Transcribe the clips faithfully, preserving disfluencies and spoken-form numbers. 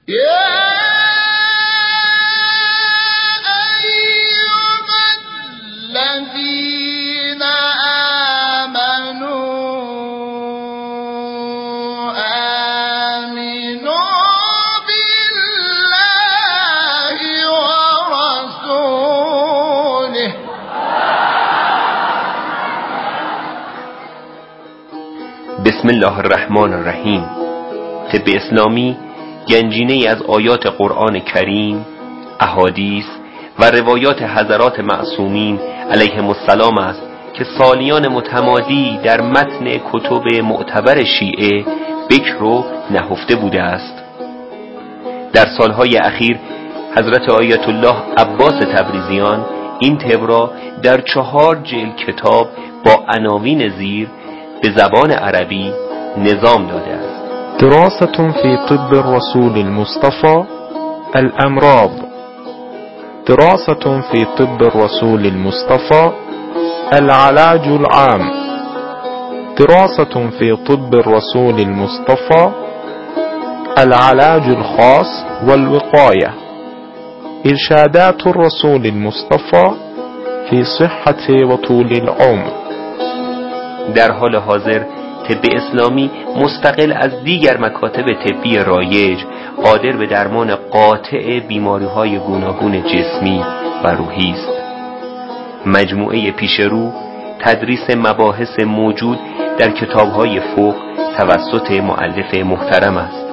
بسم الله الرحمن الرحیم. طب اسلامی گنجینه‌ای از آیات قرآن کریم، احادیث و روایات حضرات معصومین علیهم السلام است که سالیان متمادی در متن کتب معتبر شیعه بکر و نهفته بوده است. در سالهای اخیر حضرت آیت الله عباس تبریزیان این طب را در چهار جلد کتاب با عناوین زیر به زبان عربی نظام داده است. دراسة في طب الرسول المصطفى الأمراض. دراسة في طب الرسول المصطفى العلاج العام. دراسة في طب الرسول المصطفى العلاج الخاص والوقاية. إرشادات الرسول المصطفى في صحة وطول العمر. در حال حاضر طب اسلامی مستقل از دیگر مکاتب طبی رایج قادر به درمان قاطع بیماری‌های گوناگون جسمی و روحی است. مجموعه پیشرو تدریس مباحث موجود در کتاب‌های فقه توسط مؤلف محترم است.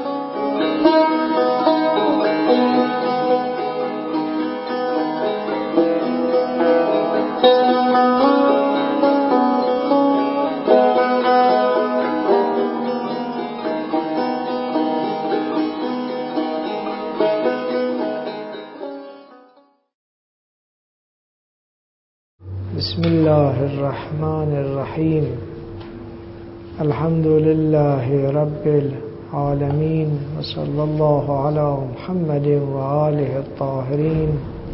بسم الله الرحمن الرحیم. الحمد لله رب العالمین و صلی الله علی محمد و آله الطاهرین.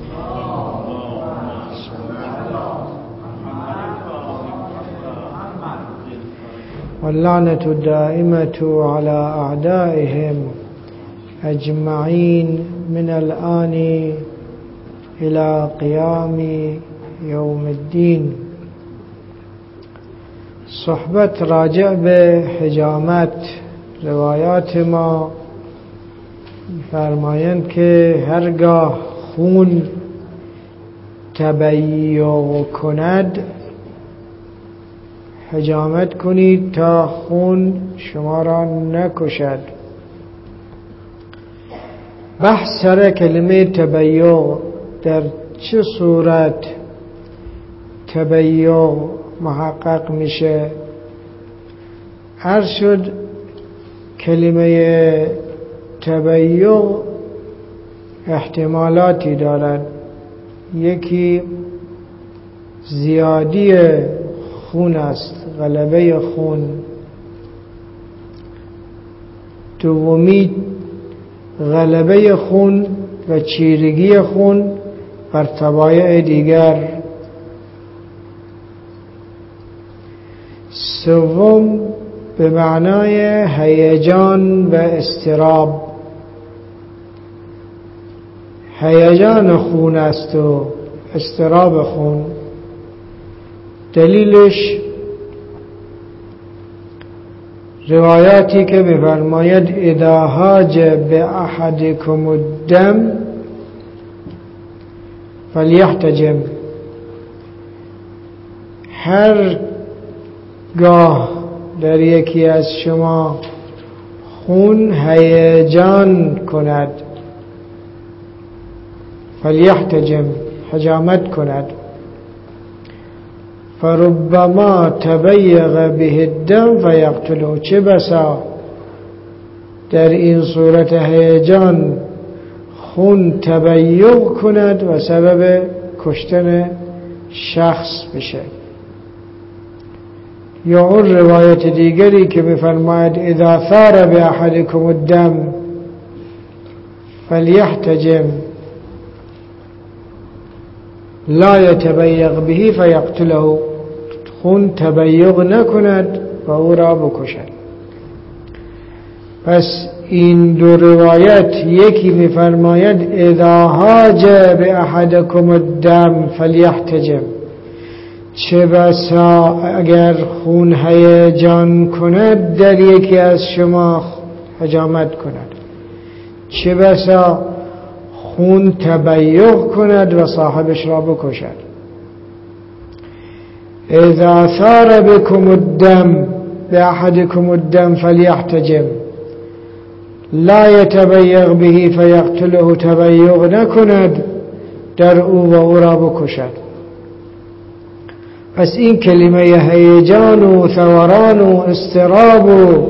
واللعنة الدائمة على أعدائهم أجمعين من الآن إلى قيام یوم الدین. صحبت راجع به حجامت. روایات ما فرمایند که هرگاه خون تبیع کند حجامت کنید تا خون شما را نکشد. بحث سر کلمه تبیع، در چه صورت تبیع محقق میشه؟ عرض شد کلمه تبیع احتمالاتی دارد. یکی زیادی خون است، غلبه خون. دومی غلبه خون و چیرگی خون بر طبایع دیگر. سوم به معنای هیجان و اضطراب. هیجان خون است و اضطراب خون. دلیلش روایاتی که می‌فرماید اذا هاج به احدکم الدم فلیحتجم. هر گاه در یکی از شما خون هیجان کند فلیحتجم، حجامت کند. فربما تبیغ به الدم فیقتله. چه بسا در این صورت هیجان خون تبیغ کند و سبب کشتن شخص بشه. یا اون روایت دیگری که می‌فرماید اذا ثار باحدکم الدم فلیحتجم لا یتبیغ به فیقتله. خون تبیغ نکند و او را بکشد. پس این دو روایت، یکی میفرماید اذا هاج باحدکم الدم فلیحتجم، چه بسا اگر خون هیجان کند در یکی از شما حجامت کند، چه بسا خون تبیغ کند و صاحبش را بکشد. اذا ثار بكم الدم باحدكم الدم فليحتجم لا يتبیغ به فیقتله، تبیغ نکند در او و او را بکشد. پس این کلمه هیجان و ثوران و اضطراب و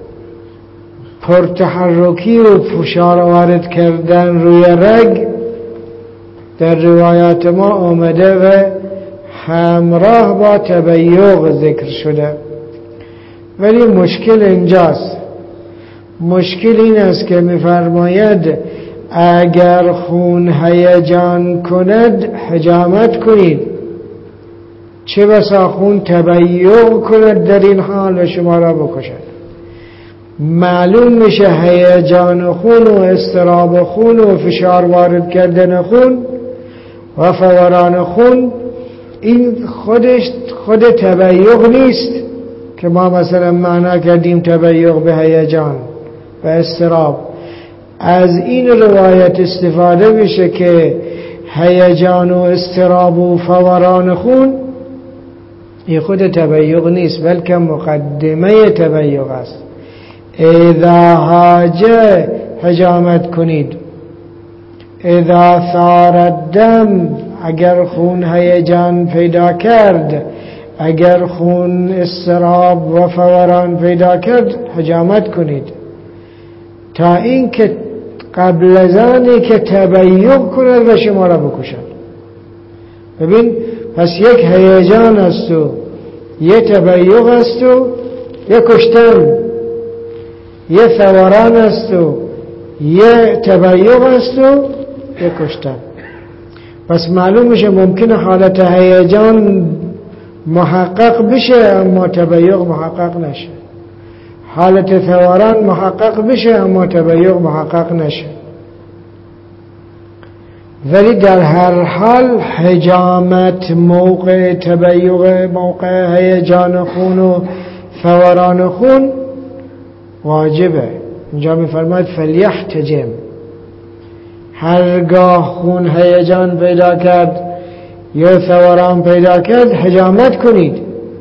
پرتحرکی و فشار وارد کردن روی رگ در روایات ما آمده و همراه با تبیغ ذکر شده. ولی مشکل اینجاست، مشکل این است که می‌فرماید اگر خون هیجان کند حجامت کنید، چه بسا خون تبیغ کند در این حال و شما را بکشد. معلوم میشه هیجان خون و اضطراب خون و فشار وارد کردن خون و فوران خون این خودش خود تبیغ نیست که ما مثلا معنا کردیم تبیغ به هیجان و اضطراب. از این روایت استفاده میشه که هیجان و اضطراب و فوران خون این خود تبیغ نیست بلکه مقدمه تبیغ است. اذا حاجه حجامت کنید، اذا ثار الدم اگر خون هیجان پیدا کرد، اگر خون اضطراب و فوران پیدا کرد حجامت کنید، تا این که قبل از آنی که تبیغ کند و شما را بکشد. ببین پس یک هیجان است و یک تبیغ است و یک کشتن، یک ثوران است و یک تبیغ است و یک کشتن. پس معلوم میشه ممکنه حالت هیجان محقق بشه اما تبیغ محقق نشه، حالت ثوران محقق بشه اما تبیغ محقق نشه. ولی در هر حال حجامت موقع تبیغ، موقع هیجان خون و فوران خون واجبه. اینجا میفرماید فلیحتجم، هرگاه خون هیجان پیدا کرد یا ثوران پیدا کرد حجامت کنید.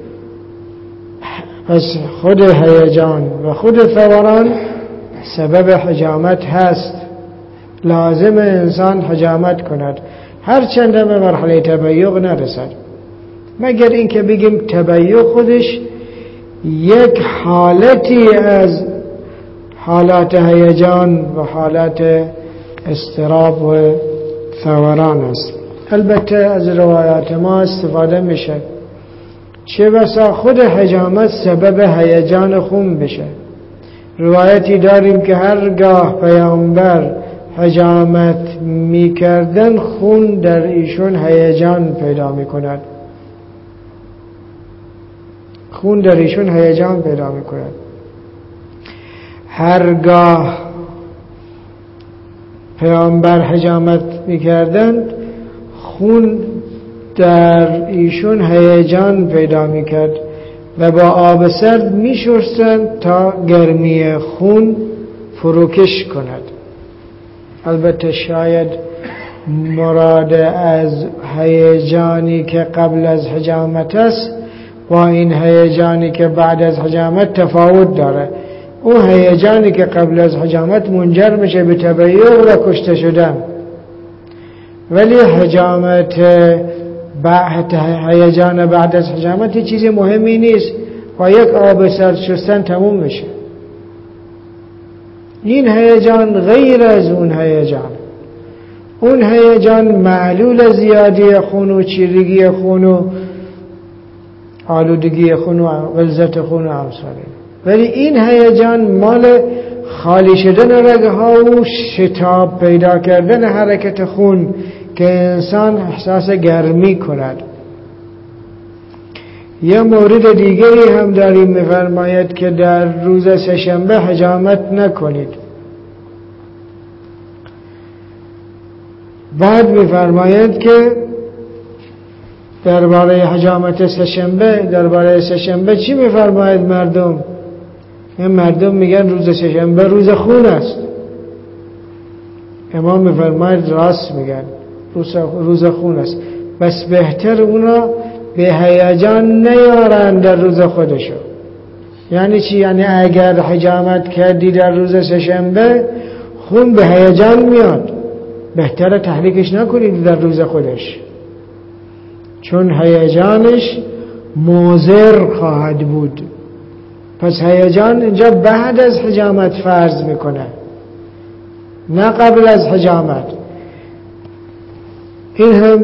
پس خود هیجان و خود ثوران سبب حجامت هست، لازم انسان حجامت کند هرچند به مرحله تبیغ نرسد، مگر اینکه بگیم تبیغ خودش یک حالتی از حالات هیجان و حالات اضطراب و ثوران است. البته از روایات ما استفاده میشه چه بسا خود حجامت سبب هیجان خون بشه. روایتی داریم که هرگاه پیامبر حجامت میکردن خون در ایشون هیجان پیدا میکند، خون در ایشون هیجان پیدا میکند. هرگاه پیامبر حجامت میکردند خون در ایشون هیجان پیدا میکرد و با آب سرد میشستند تا گرمی خون فروکش کند. البته شاید مراد از هیجانی که قبل از حجامت است با این هیجانی که بعد از حجامت تفاوت داره. اون هیجانی که قبل از حجامت منجر میشه به تبیغ و کشته شدن، ولی حجامت بعد هیجان بعد از حجامت چیز مهمی نیست، با یک آب سرد شستن تموم میشه. این هیجان غیر از اون هیجان، اون هیجان معلول زیادی خون و چیرگی خون و آلودگی خون و غلظت خون و امثاله. ولی این هیجان مال خالی شدن رگها و شتاب پیدا کردن حرکت خون که انسان احساس گرمی کند. یه مورد دیگری هم داریم می‌فرماید که در روز سه‌شنبه حجامت نکنید. بعد می‌فرماید که درباره حجامت سه‌شنبه درباره سه‌شنبه چی می‌فرماید مردم؟ این مردم میگن روز سه‌شنبه روز خون است. امام می‌فرماید راست میگن، روز خون است، بس بهتر اونا به هیجان نیارن در روز خودشو. یعنی چی؟ یعنی اگر حجامت کردی در روز سه‌شنبه خون به هیجان میاد، بهتره تحریکش نکنید در روز خودش، چون هیجانش مضر خواهد بود. پس هیجان اینجا بعد از حجامت فرض میکنه، نه قبل از حجامت. این هم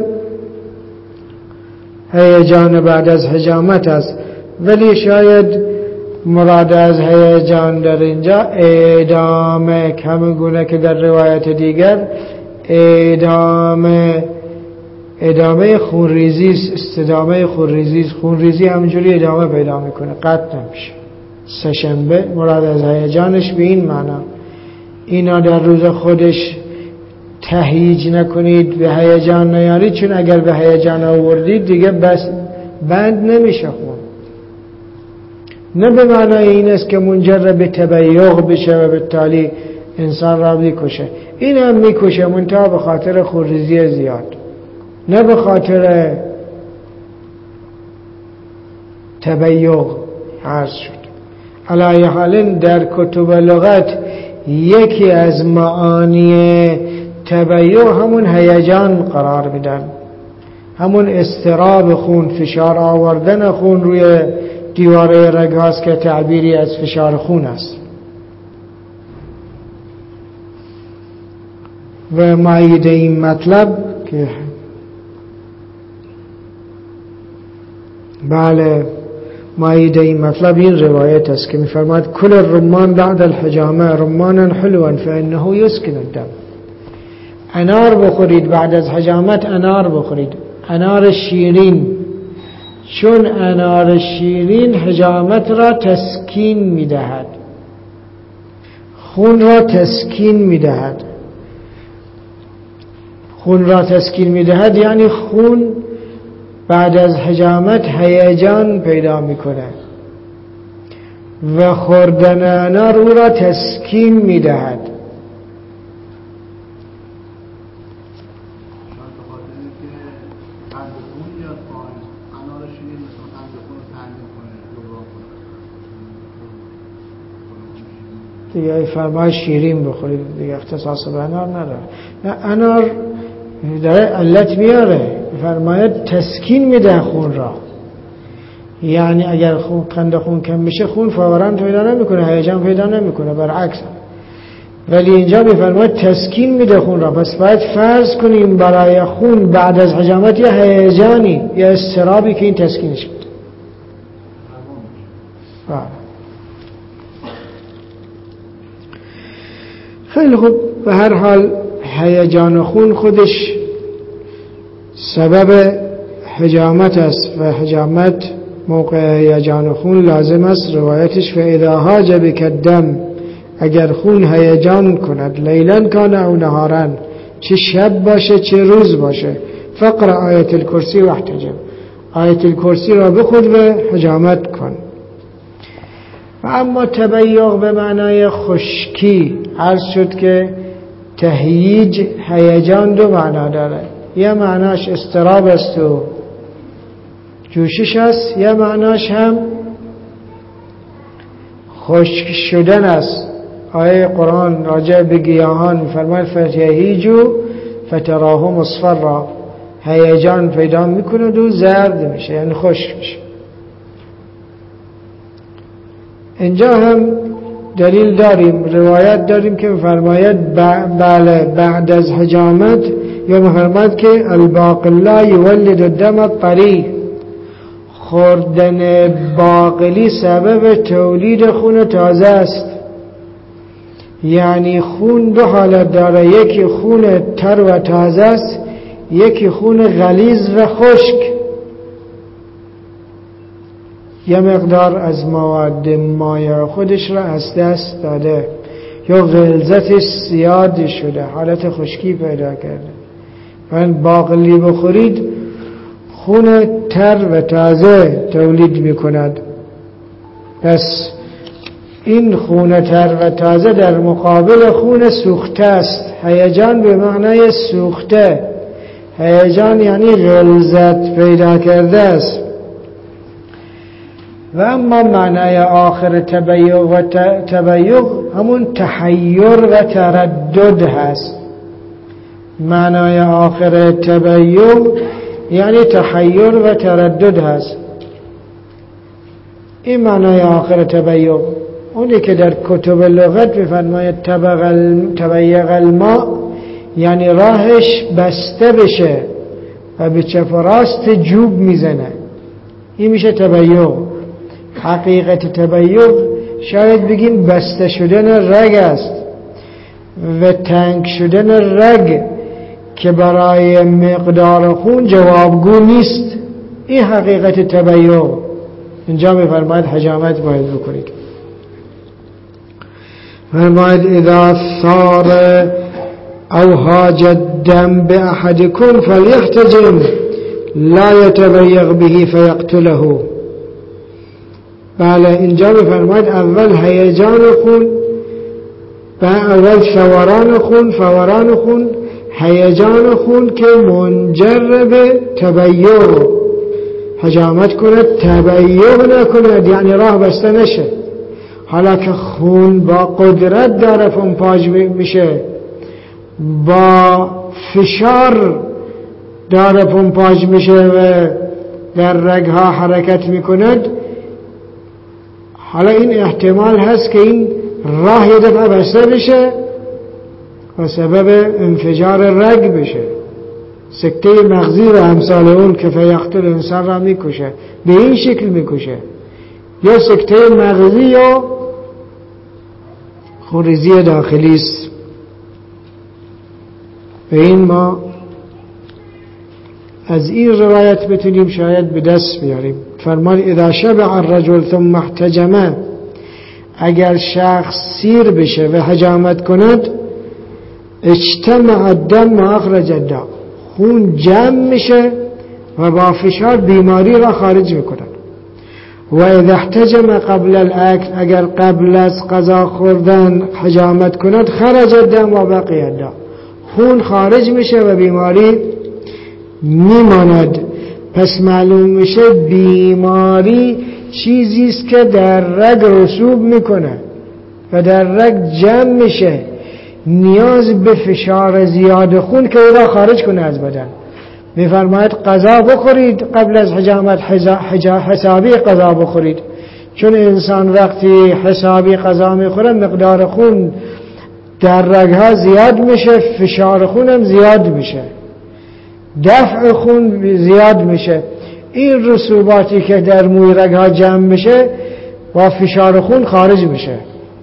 هیجان بعد از حجامت است، ولی شاید مراد از هیجان در اینجا اعدام، همون گونه که در روایت دیگر اعدام ادامه خونریزی، استدامه خونریزی، خونریزی همینجوری ادامه پیدا میکنه، قطع نمیشه. سه‌شنبه مراد از هیجانش به این معنا. اینا در روز خودش تهییج نکنید، به هیجان نیارید، چون اگر به هیجان آوردید دیگه بس بند نمیشه خون. نه به معنای این است که منجر به تبیغ بشه و بالتالی انسان را بکشه. این هم میکشه، منتها به خاطر خونریزی زیاد، نه به خاطر تبیغ. عرض شد علی حال در کتب لغت یکی از معانی تبیغ همون هیجان قرار میدن، همون استراب خون، فشار آوردن خون روی دیواره رگ هاست که تعبیری از فشار خون است. و مایده این مطلب که بله مایده این مطلب این روایت است که می‌فرماید کل الرمان بعد الحجامه رمانا حلوا فانه یسکن الدم. انار بخورید بعد از حجامت، انار بخورید، انار شیرین، چون انار شیرین حجامت را تسکین می‌دهد، خون را تسکین می‌دهد. خون را تسکین می‌دهد یعنی خون بعد از حجامت هیجان پیدا میکنه و خوردن انار او را تسکین میدهد. دیگه فرمای شیرین بخورید دیگه اختصاص به انار نداره. نه انار داره علت میاره، فرماید تسکین میده خون را، یعنی اگر خون قند خون کم بشه خون فوراً پیدا نمیکنه، هیجان پیدا نمیکنه، برعکس. ولی اینجا میفرماید تسکین میده خون را. پس باید فرض کنیم برای خون بعد از حجامت یه هیجانی یا استرابی که این تسکینش میده. خیلی خوب. به هر حال هیجان خون خودش سبب حجامت است و حجامت موقع هیجان خون لازم است. روایتش فاذا هاج بک الدم، اگر خون هیجان کند، لیلا کان او نهارا، چه شب باشه چه روز باشه، فقرأ آیت الکرسی و احتجم، آیت الکرسی را بخود و حجامت کن. و اما تبیغ به معنای خشکی، عرض شد که تهییج هیجان دو معنا داره، یه معناش استراب است و جوشش است، یه معناش هم خشک شدن است. آیه قرآن راجع به گیاهان می‌فرماید فتهیجو فتراه مصفرا، هیجان پیدا میکنه و زرد میشه، یعنی خشک میشه. اینجا هم دلیل داریم، روایت داریم که می‌فرماید بله بعد از حجامت، یا می‌فرماید که الباقلا یولد الدم الطری، خوردن باقلی سبب تولید خون تازه است. یعنی خون دو حالت داره، یکی خون تر و تازه است، یکی خون غلیظ و خشک. یه مقدار از مواد مایع خودش را از دست داده یا غلظتش زیاد شده، حالت خشکی پیدا کرده. من باقلی بخورید خون تر و تازه تولید می کند، پس این خون تر و تازه در مقابل خون سوخته است. هیجان به معنای سوخته، هیجان یعنی غلظت پیدا کرده است. و اما معنای آخر تبیع و تبیع همون تحیر و تردد هست. معنای آخر تبیع یعنی تحیر و تردد هست. این معنای آخر تبیع. اونی که در کتب لغت می‌فرماید تبیع الماء یعنی راهش بسته بشه و به چپ و راست جوب میزنه، این میشه تبیع. حقیقت تبیع شاید بگیم بسته شدن رگ است و تنگ شدن رگ که برای مقدار خون جوابگو نیست. این حقیقت تبیع. اینجا می‌فرماید حجامت باید بکنید. فرماید اذا ثار او هاج الدم بأحدكم فليحتجم لا يتبيغ به فيقتله. بله، اینجا می‌فرماید اول هیجان خون، اول فوران خون، فوران خون هیجان خون که منجر به تبیع، حجامت کند، تبیع نکند یعنی راه بسته نشه. حالا که خون با قدرت داره پمپاژ میشه، با فشار داره پمپاژ میشه و در رگها حرکت میکند، حالا این احتمال هست که این راه یه دفعه بسته بشه و سبب انفجار رگ بشه، سکته مغزی و امثال اون که فیقتل انسان را میکشه، به این شکل میکشه. یا سکته مغزی یا خونریزی داخلی است. و این ما از این روایت بتونیم شاید به دست بیاریم. فرمان اذا شبع الرجل ثم احتجمه، اگر شخص سیر بشه و حجامت کند، اجتمع الدم و اخرج الدم، خون جمع میشه و با فشار بیماری را خارج میکند. و اذا احتجم قبل الاکل، اگر قبل از غذا خوردن حجامت کند، خرج الدم و بقی الدم، خون خارج میشه و بیماری میماند. پس معلوم میشه بیماری چیزی است که در رگ رسوب میکنه و در رگ جمع میشه، نیاز به فشار زیاد خون که او را خارج کنه از بدن. میفرماید غذا بخورید قبل از حجامت، حسابی غذا بخورید، چون انسان وقتی حسابی غذا میخوره مقدار خون در رگها زیاد میشه، فشار خونم زیاد میشه، دفع خون زیاد میشه. این رسوباتی که در موی رگها جمع میشه و فشار خون خارج میشه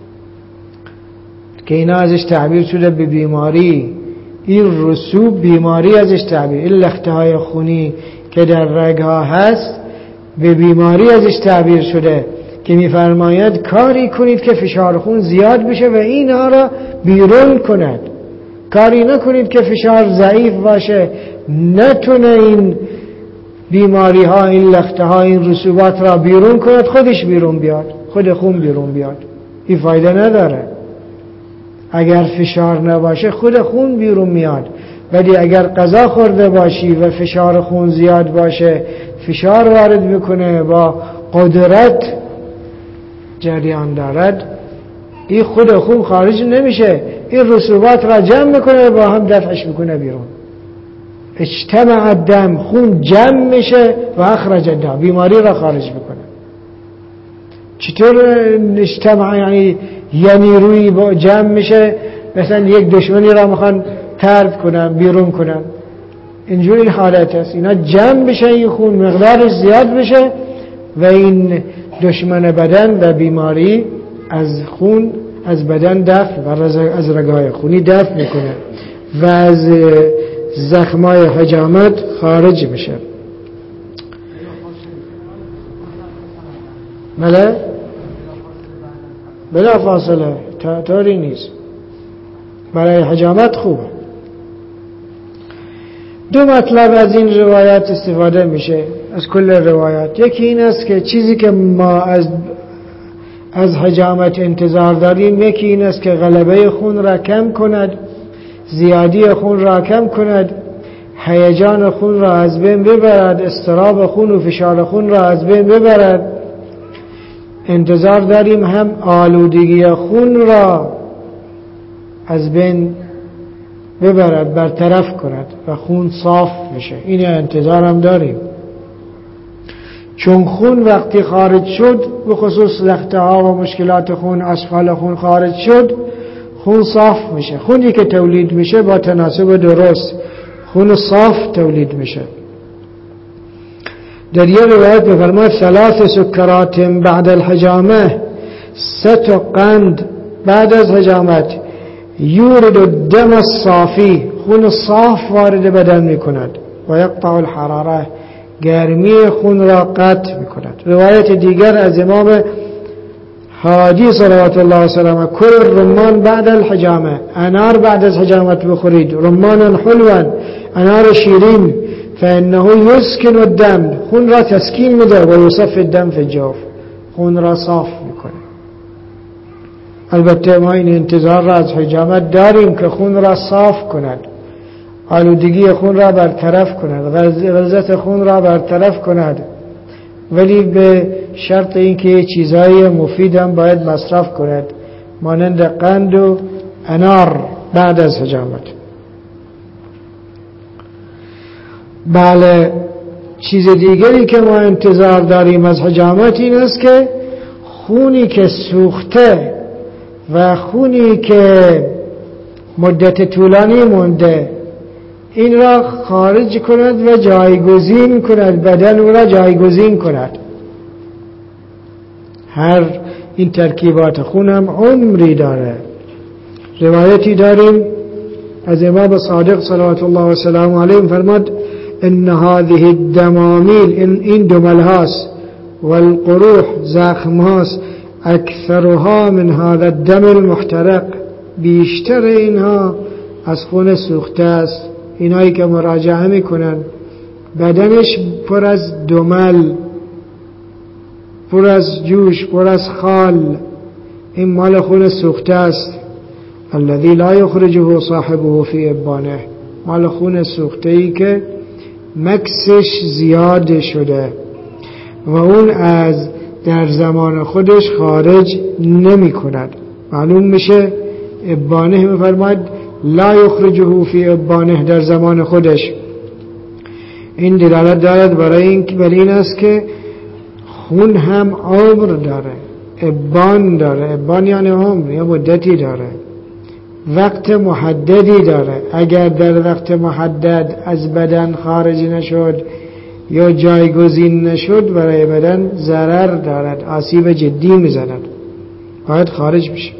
که اینا ازش تعبیر شده به بیماری. این رسوب بیماری ازش تعبیر، این لخته های خونی که در رگها هست به بیماری ازش تعبیر شده که میفرماید کاری کنید که فشار خون زیاد بشه و اینها را بیرون کند. کاری نکنید که فشار ضعیف باشه، نتونه این بیماری ها، این لخته ها، این رسوبات را بیرون کند، خودش بیرون بیاد، خود خون بیرون بیاد. این فایده نداره. اگر فشار نباشه خود خون بیرون میاد، ولی اگر غذا خورده باشی و فشار خون زیاد باشه، فشار وارد میکنه، با قدرت جریان دارد، این خود خون خارج نمیشه، این رسوبات را جمع میکنه با هم دفعش میکنه بیرون. اجتمع الدم، خون جمع میشه و اخرج الدم، بیماری را خارج میکنه. چطور اجتماع؟ یعنی یعنی روی با جمع میشه، مثلا یک دشمنی را میخوان طرد کنن، بیرون کنن، اینجوری حالت هست. اینا جمع بشه، این خون مقدارش زیاد بشه و این دشمن بدن و بیماری از خون از بدن دفع و از رگهای خونی دفع میکنه و از زخمای حجامت خارج میشه. بله بلا فاصله طوری نیست. برای حجامت خوبه. دو مطلب از این روایت استفاده میشه، از کل روایت. یکی این است که چیزی که ما از از حجامت انتظار داریم، یکی این است که غلبه خون را کم کند، زیادی خون را کم کند، هیجان خون را از بین ببرد، اضطراب خون و فشار خون را از بین ببرد. انتظار داریم هم آلودگی خون را از بین ببرد، برطرف کند و خون صاف میشه. این انتظار هم داریم، چون خون وقتی خارج شد، به خصوص لخته ها و مشکلات خون، اسفل خون خارج شد، خون صاف میشه. خونی که تولید میشه با تناسب درست، خون صاف تولید میشه. در یه روایت می‌فرماید ثلاث سکرات بعد الحجامه، سه تا قند بعد از حجامت، یورد الدم الصافی، خون صاف وارد بدن میکند، و یقطع الحراره، گرمی خون را قطع میکند. روایت دیگر از امام هادی صلوات الله وسلامه، کل رمان بعد الحجامه، انار بعد از حجامت بخورید، رمان حلوا، انار شیرین، فانه یسکن الدم، خون را تسکین میده، و یصفی الدم فی الجوف، خون را صاف میکنه. البته ما این انتظار را از حجامت داریم که خون را صاف کند، آلودگی خون را برطرف کند، غلظت خون را برطرف کند، ولی به شرط اینکه چیزهای مفید هم باید مصرف کند، مانند قند و انار بعد از حجامت. بله، چیز دیگری که ما انتظار داریم از حجامت این است که خونی که سوخته و خونی که مدت طولانی مونده، این را خارج کند و جایگزین کند، بدن او را جایگزین کند. هر این ترکیبات خون هم عمری داره. روایتی داریم از امام صادق صلوات الله و سلامه علیه فرمود ان هذه الدمامیل، این دمل هاست، والقروح زخم هاست، اکثرها من هذا الدم المحترق، بیشتر اینها از خون سوخته است. اینایی که مراجعه میکنن بدنش پر از دمل، پر از جوش، پر از خال، این مال خون سوخته است. الذي لا يخرجه صاحبه في ابانه، مال خون سوخته ای که مکسش زیاد شده و اون از در زمان خودش خارج نمی کند. معلوم میشه ابانه میفرماید لا یخرجه فی ابانه، در زمان خودش. این دلالت دارد برای این بر این است که خون هم عمر داره، ابان داره. ابان یعنی عمر، یا مدتی داره، وقت محددی داره. اگر در وقت محدد از بدن خارج نشد یا جایگزین نشد، برای بدن ضرر دارد، آسیب جدی میزند، باید خارج بشه.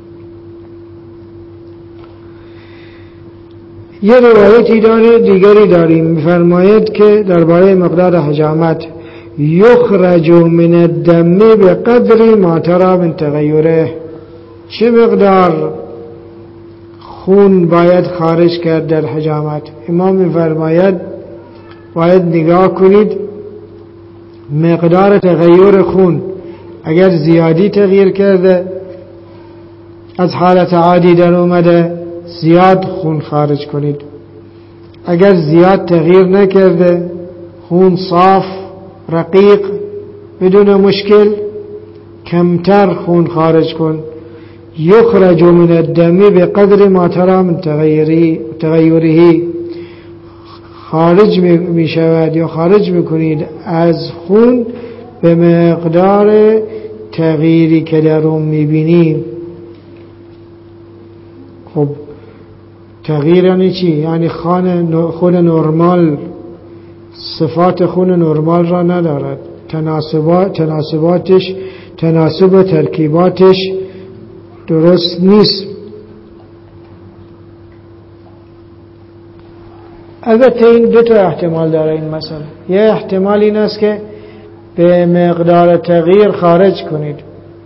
یه روایتی داره دیگری داریم، میفرماید که درباره مقدار حجامت یخرج من الدم بقدر ما ترى من تغیره، چه مقدار خون باید خارج کرد در حجامت؟ امام میفرماید باید نگاه کنید مقدار تغییر خون، اگر زیادی تغییر کرده، از حالت عادی در اومده، زیاد خون خارج کنید. اگر زیاد تغییر نکرده، خون صاف رقیق بدون مشکل، کمتر خون خارج کن. یخرج من الدم بقدر ما ترى من تغییره، خارج می شود یا خارج میکنید از خون به مقدار تغییری که در اون میبینید. خب تغییر یعنی چی؟ یعنی خون نرمال صفات خون نرمال را ندارد، تناسبات تناسباتش تناسب و ترکیباتش درست نیست. البته این دو تا احتمال داره این مسئله. یه احتمال این است که به مقدار تغییر خارج کنید.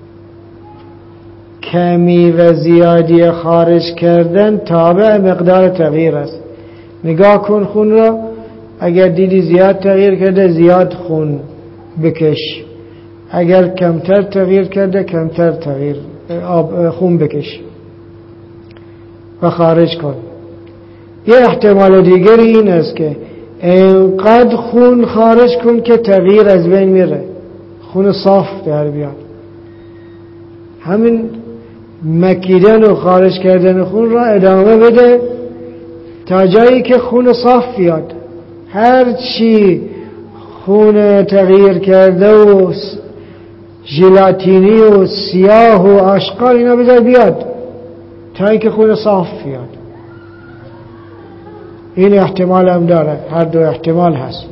کمی و زیادی خارج کردن تابع مقدار تغییر است. نگاه کن خون را، اگر دیدی زیاد تغییر کرده زیاد خون بکش، اگر کمتر تغییر کرده کمتر تغییر آب خون بکش و خارج کن. یه احتمال دیگری این است که اینقدر خون خارج کن که تغییر از بین میره، خون صاف در بیاد. همین مکیدن و خارج کردن خون را ادامه بده تا جایی که خون صاف بیاد. هر چی خون تغییر کرده و ژلاتینی و سیاه و آشغال اینا بذار بیاد تا اینکه خون صاف بیاد. این احتمال هم داره، هر دو احتمال هست.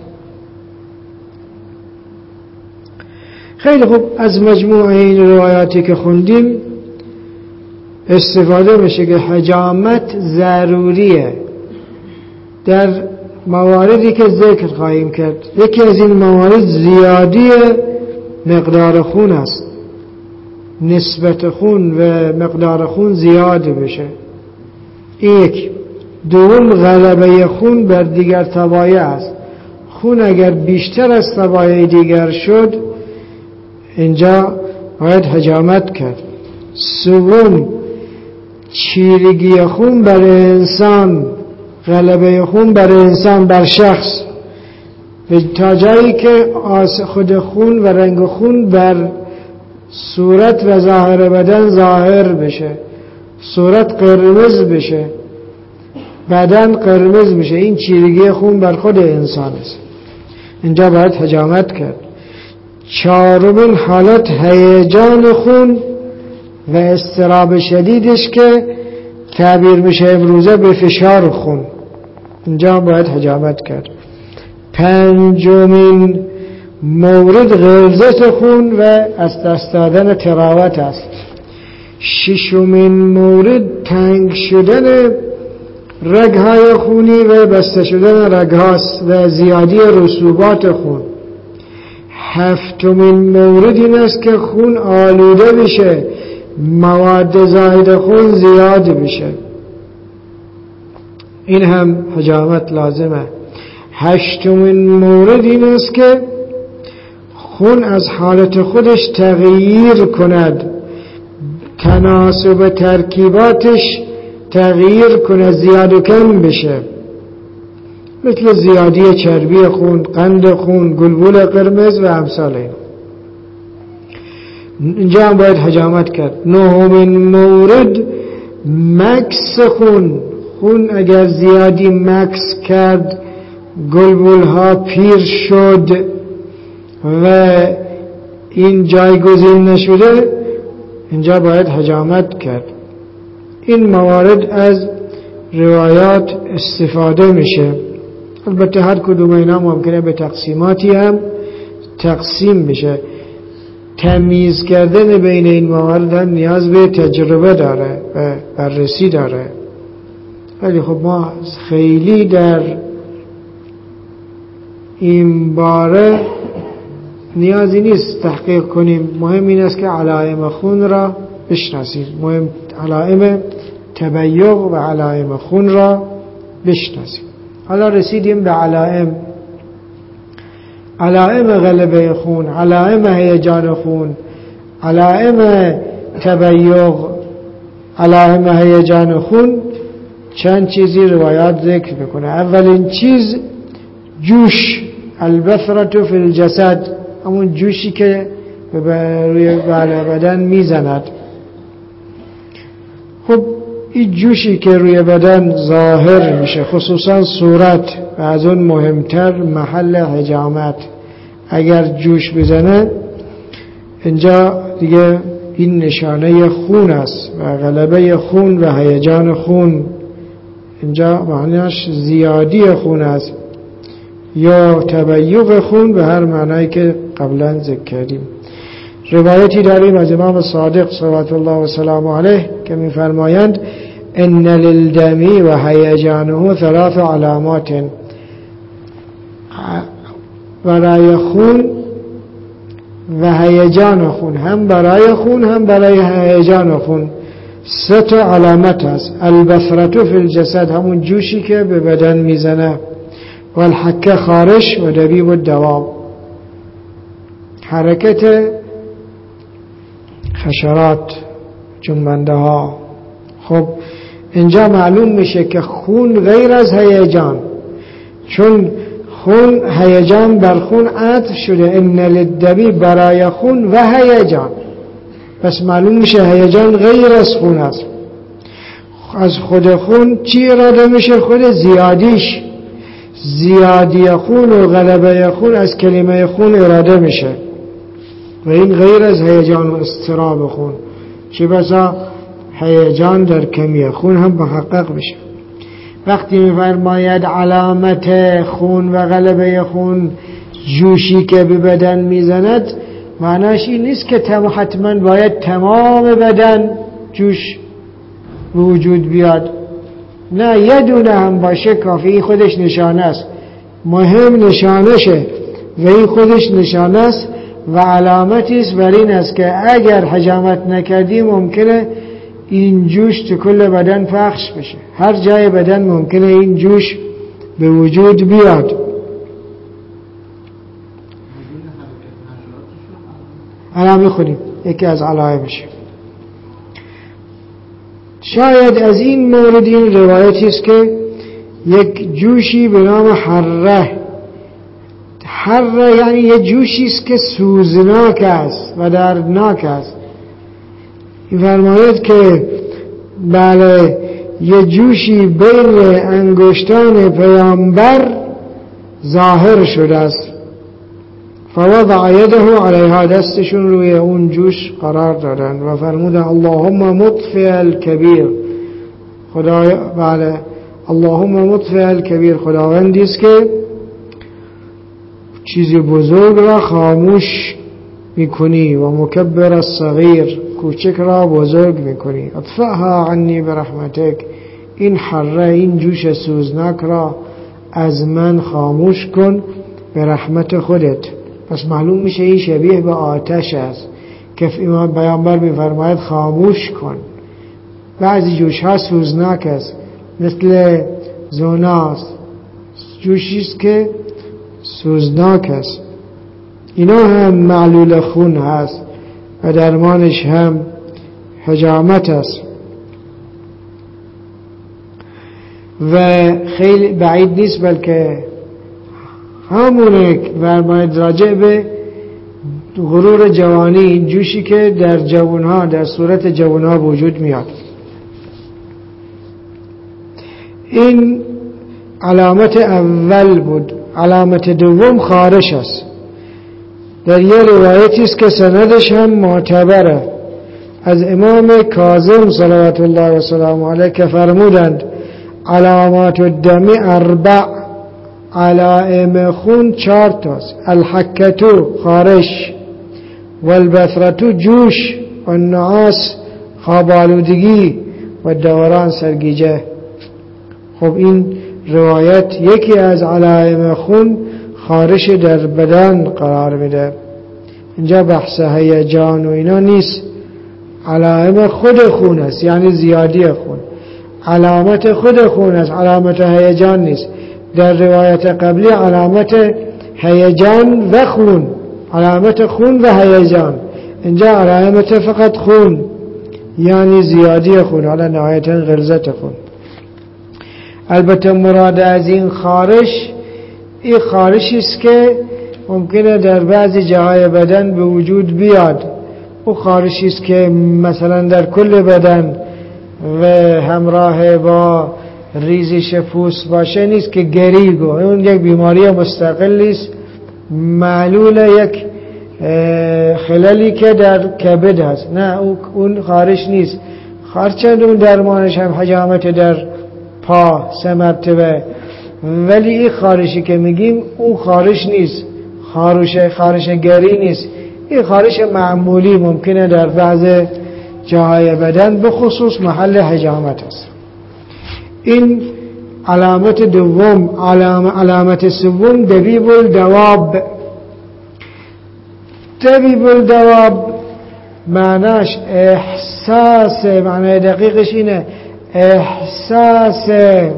خیلی خوب، از مجموعه این روایاتی که خوندیم استفاده میشه که حجامت ضروریه در مواردی که ذکر خواهیم کرد. یکی از این موارد زیادی مقدار خون است، نسبت خون و مقدار خون زیاد بشه. یک. دوم، غلبه خون بر دیگر طبایع است. خون اگر بیشتر از طبایع دیگر شد اینجا باید حجامت کرد. سوم، چیرگی خون بر انسان، غلبه خون بر انسان بر شخص تا جایی که خود خون و رنگ خون بر صورت و ظاهر بدن ظاهر بشه، صورت قرمز بشه، بدن قرمز بشه. این چیرگی خون بر خود انسان است، اینجا باید حجامت کرد. چهارمین حالت هیجان خون و اضطراب شدیدش که تعبیر میشه امروزه به فشار خون، اینجا باید حجامت کرد. پنجمین مورد غلظت خون و از دست دادن تراوت است. ششمین مورد تنگ شدن رگهای خونی و بسته شدن رگهاست و زیادی رسوبات خون. هفتمین مورد این است که خون آلوده بشه، مواد زائد خون زیاد بشه، این هم حجامت لازمه. هشتمین مورد این است که خون از حالت خودش تغییر کند، تناسب ترکیباتش تغییر کنه، زیاد و کم بشه، مثل زیادی چربی خون، قند خون، گلبول قرمز و امثال این. اینجا هم باید حجامت کرد. نهمین مورد مکس خون. خون اگر زیادی مکس کرد، گلبول ها پیر شد و این جایگزین نشده، اینجا باید حجامت کرد. این موارد از روایات استفاده میشه. البته هر کدوم اینا ممکنه به تقسیماتی هم تقسیم بشه. تمیز کردن بین این موارد هم نیاز به تجربه داره و بررسی داره. ولی خب ما خیلی در این باره نیازی نیست تحقیق کنیم. مهم این است که علائم خون را بشناسیم، مهم علائم تبیض و علائم خون را بشناسیم. حالا رسیدیم به علائم علائم غلبه خون، علائم هیجان خون، علائم تبیض، علائم هیجان خون. چند چیزی روایات ذکر میکنه. اولین چیز جوش، البثرة فی الجسد، همون جوشی که روی بدن میزند. خب این جوشی که روی بدن ظاهر میشه، خصوصا صورت و از اون مهمتر محل حجامت، اگر جوش بزنه اینجا دیگه این نشانه خون است و غلبه خون و هیجان خون. اینجا معنیش زیادی خون است یا تبیض خون به هر معنایی که قبلا ذکر کردیم. روایتی داریم از امام صادق صلوات الله و سلام علیه که می‌فرمایند ان للدم و هیجانه ثلاث علامات. برای خون و هیجان خون، هم برای خون هم برای هیجان خون. سه تا علامت هست. البثرة فی الجسد، همون جوشی که به بدن میزنه. و الحکه خارش و دبیب الدواب، حرکت خشرات، جنبنده ها. خب اینجا معلوم میشه که خون غیر از هیجان، چون خون هیجان بر خون عطف شده، ان للدبیب برای خون و هیجان، پس معلوم میشه هیجان غیر از خون است. از خود خون چی اراده میشه؟ خود زیادیش، زیادی خون و غلبه خون از کلمه خون اراده میشه و این غیر از هیجان و اضطراب خون. چه بسا هیجان در کمی خون هم محقق میشه. وقتی میفرماید علامت خون و غلبه خون جوشی که به بدن میزند، معناش این نیست که حتما باید تمام بدن جوش وجود بیاد، نه، یه دونه هم باشه کافی. این خودش نشانه است، مهم نشانشه و این خودش نشانه است و علامتی است بر این است که اگر حجامت نکردی ممکنه این جوش تو کل بدن پخش بشه، هر جای بدن ممکنه این جوش به وجود بیاد. الان میخونیم یکی از علائمش. شاید از این مورد این روایتی است که یک جوشی به نام حره، حره یعنی یک جوشی است که سوزناک است و دردناک است. این فرماید که بله یک جوشی بین انگشتان پیامبر ظاهر شده است. فوضع یده علیها، دستشون روی اون جوش قرار دادن و فرمودن اللهم مطفئ الکبیر، خدای بله اللهم مطفئ الکبیر، خداوندی است که چیزی بزرگ را خاموش میکنی و مکبر الصغیر، کوچک را بزرگ میکنی. اطفئها عنی برحمتک، این حره این جوش سوزناک را از من خاموش کن به رحمت خودت. پس معلوم میشه این شبیه به آتش است که امام پیامبر میفرماید خاموش کن. بعضی جوش ها سوزناک است، مثل زوناست، جوشی است که سوزناک است. اینا هم معلول خون هست و درمانش هم حجامت است و خیلی بعید نیست، بلکه همونه که فرماید راجع به غرور جوانی، این جوشی که در جوانها در صورت جوانها وجود میاد. این علامت اول بود. علامت دوم خارش است. در یه روایتی است که سندش هم معتبره از امام کاظم صلوات الله و سلامه علیه که فرمودند علامات الدم اربع، علائم خون چهار تاست. الحکتو خارش، والبثرتو جوش، والنعاس خواب آلودگی، و دوران سرگیجه. خب این روایت یکی از علائم خون خارش در بدن قرار میده. اینجا بحث هیجان و اینا نیست، علائم خود خون است، یعنی زیادی خون، علامت خود خون است، علامت هیجان نیست. در روایت قبلی علامت هیجان و خون، علامت خون و هیجان، اینجا علامت فقط خون، یعنی زیادی خون، حالا نهایتا غلظت خون. البته مراد از این خارش، این خارشی است که ممکنه در بعضی جاهای بدن به وجود بیاد. او خارشی است که مثلا در کل بدن و همراه با ریزش پوست باشه، نیست که گریگو، اون یک بیماری مستقلی است، معلول یک خلالی که در کبد هست. نه، اون خارش نیست. خارچند اون درمانش هم حجامت در پا سه مرتبه، ولی این خارشی که میگیم اون خارش نیست، خارش خارش گری نیست. این خارش معمولی ممکنه در بعض جاهای بدن به خصوص محل حجامت است. این علامت دوم. علام علامت سوم دبیب الدواب. طبیب الدواب معناش احساس، معنای دقیقش اینه احساس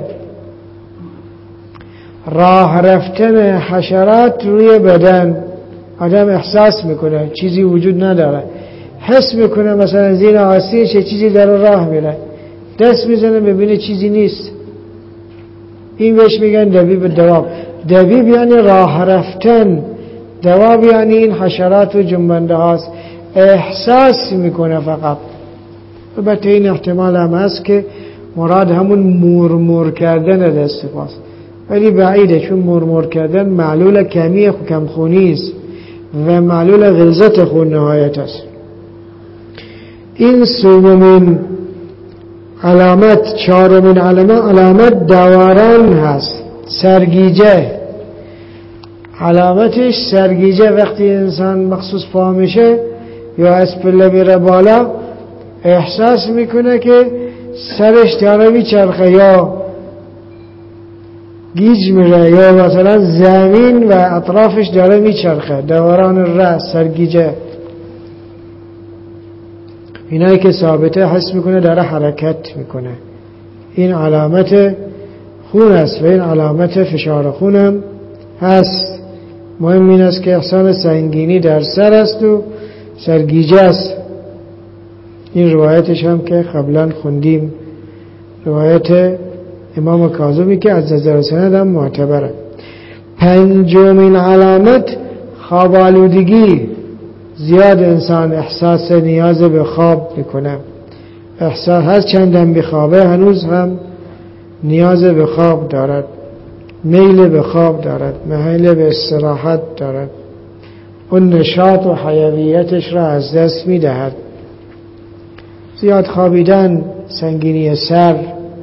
راه رفتن حشرات روی بدن. آدم احساس میکنه چیزی وجود نداره، حس میکنه مثلا زیر آسیه چه چیزی در راه میره، دست میزنه ببینه چیزی نیست. این بهش میگن دبیب الدواب. دبیب یعنی راه رفتن، دواب یعنی این حشرات و جنبنده هاست. احساس میکنه فقط. البته این احتمال هم هست که مراد همون مورمور کردن دست پاست، ولی بعیده، چون مورمور کردن معلول کمی کمخونی است و معلول غلظت خون نهایت است. این سومین علامت، چهارمین علامت علامت دوران هست، سرگیجه. علامتش سرگیجه، وقتی انسان مخصوص پا میشه یا از پله میره بالا احساس میکنه که سرش داره میچرخه یا گیج میره یا مثلا زمین و اطرافش داره میچرخه، دوران رأس، سرگیجه. اینایی که ثابته حس میکنه داره حرکت میکنه، این علامت خون است و این علامت فشار خونم هست. مهم این است که احساس سنگینی در سر است و سرگیجه است. این روایتش هم که قبلا خوندیم، روایت امام کاظمی که از نظر سند هم معتبره. پنجمین علامت خواب آلودگی. زیاد انسان احساس نیاز به خواب میکنه، احساس هر چندم بخوابه هنوز هم نیاز به خواب دارد، میل به خواب دارد، میل به استراحت دارد، اون نشاط و حیویتش را از دست میدهد. زیاد خوابیدن، سنگینی سر.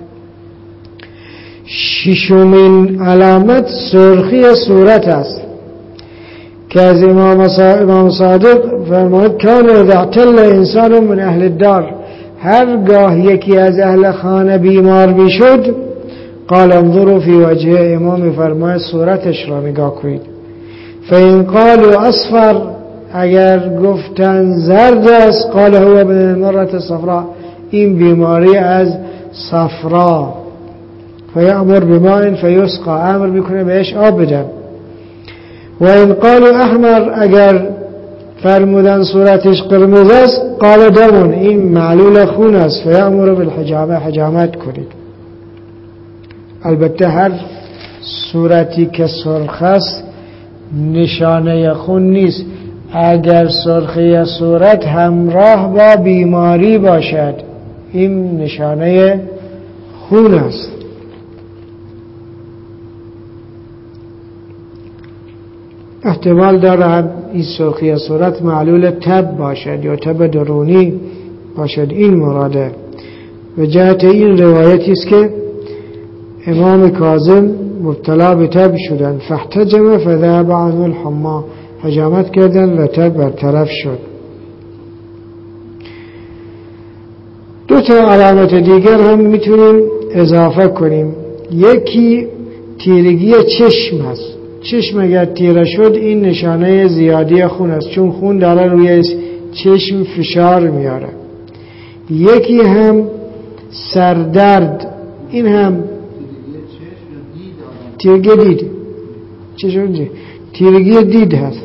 ششمین علامت سرخی صورت است که از امام صادق فرمود کان اذا اعتل انسان من اهل الدار، هرگاه یکی از اهل خانه بیمار میشد قال انظروا فی وجه، امام فرماید صورتش را نگاه کنید. فإن قالوا اصفر، اگر گفتن زرد است قال هو من المرة الصفراء، این بیماری از صفرا. فیأمر بماء فیسقى، امر میکنه بهش آب بدن. و این قالوا احمر، اگر فرمودن صورتش قرمز است قال دمون، این معلول خون است. فیأمر بالحجامه، حجامت کنید. البته هر صورتی که سرخ است نشانه خون نیست، اگر سرخی صورت همراه با بیماری باشد این نشانه خون است. احتمال دارد این سرخی صورت معلول تب باشد یا تب درونی باشد، این مراده. و جهت این روایتی است که امام کاظم مبتلا به تب شدن، فاحتجم فذهب عنه الحما، حجامت کردن و تب برطرف شد. دو تا علامت دیگر هم میتونیم اضافه کنیم. یکی تیرگی چشم هست. چشم اگر تیره شد این نشانه زیادی خون است، چون خون داره روی چشم فشار میاره. یکی هم سردرد، این هم تیرگی دید، چشم تیرگی دید هست.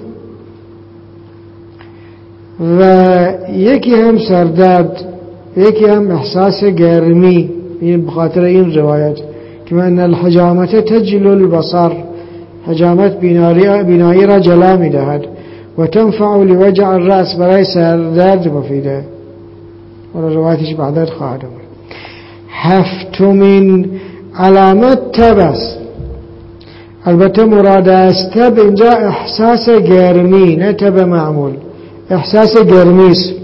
و یکی هم سردرد، یکی هم احساس گرمی. این بخاطر این روایت که من الحجامت تجل البصر، حجامت بینایی را جلا می دهد و تنفع لوجع الرأس، برای سردرد مفیده. و روایتش بعدت خواهد آمد. هفتمین علامت تب است. البته مراد از تب اینجا احساس گرمی، نه تب معمول، احساس گرمی است.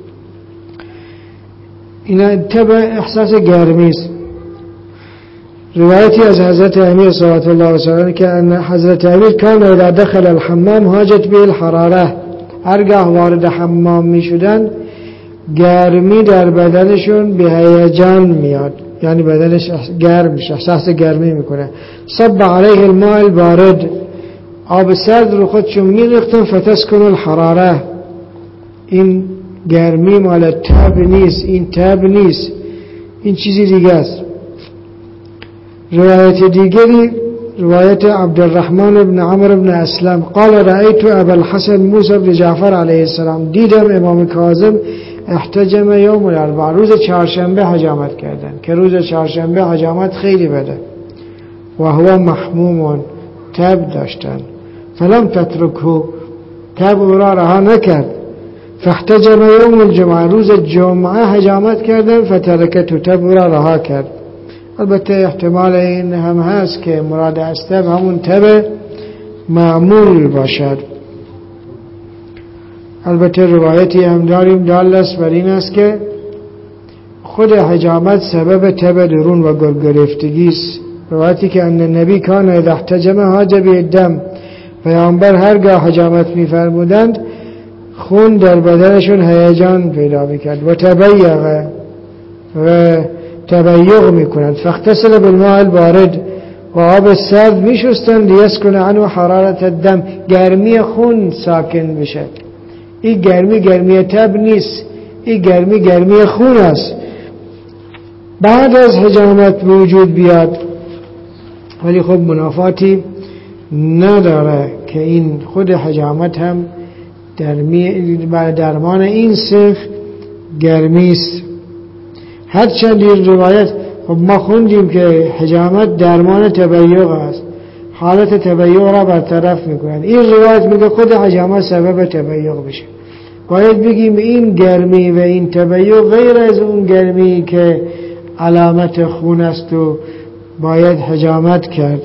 این تب احساس گرمی است. روایتی از حضرت امیر صلی الله علیه وسلم که ان حضرت امیر کان اذا دخل الحمام هاجت به الحراره، هرگاه وارد حمام می شدن گرمی در بدنشون به هیجان میاد، یعنی بدنش گرم میشه، احساس گرمی میکنه. صب علیه الماء البارد، آب سرد رو خودشون میریختن. فتسکن الحراره، این گرمی مال تب نیست، این تب نیست، این چیزی دیگه است. روایت دیگری روایت عبدالرحمن بن عمرو بن اسلم قال رأيت ابا الحسن موسى بن جعفر علیه السلام، دیدم امام کاظم احتجم یوم الاربعاء، روز چهارشنبه حجامت کردن که روز چهارشنبه حجامت خیلی بده. و هو محموم، تب داشتن. فلم تترکه، تب او را رها نکرد. فاحتجم یوم الجمعه، روز جمعه حجامت کردن. فترکته، تب او را رها کرد. البته احتمال این هم هست که مراد از تب همون تب معمول باشد. البته روایتی هم داریم دال است بر این است که خود حجامت سبب تب درون و گرگرفتگی است. روایتی که ان النبی کان اذا احتجم هاج به الدم، پیامبر هرگاه حجامت می‌فرمودند خون در بدنشون هیجان پیدا می‌کرد. و تبیغ، و تبیغ می‌کنند. فاغتسل بالماء البارد، و آب سرد می‌شستند. لیسکن عنه حرارت الدم، گرمی خون ساکن بشه. این گرمی گرمی تب نیست، این گرمی گرمی خون است. بعد از حجامت وجود بیاد، ولی خب منافاتی نداره که این خود حجامت هم درمان این سنخ گرمی است. هرچند این روایت، خب ما خوندیم که حجامت درمان تبیغ است، حالت تبیغ را برطرف میکنند. این روایت میگه خود حجامت سبب تبیغ بشه. باید بگیم این گرمی و این تبیغ غیر از اون گرمی که علامت خون است و باید حجامت کرد.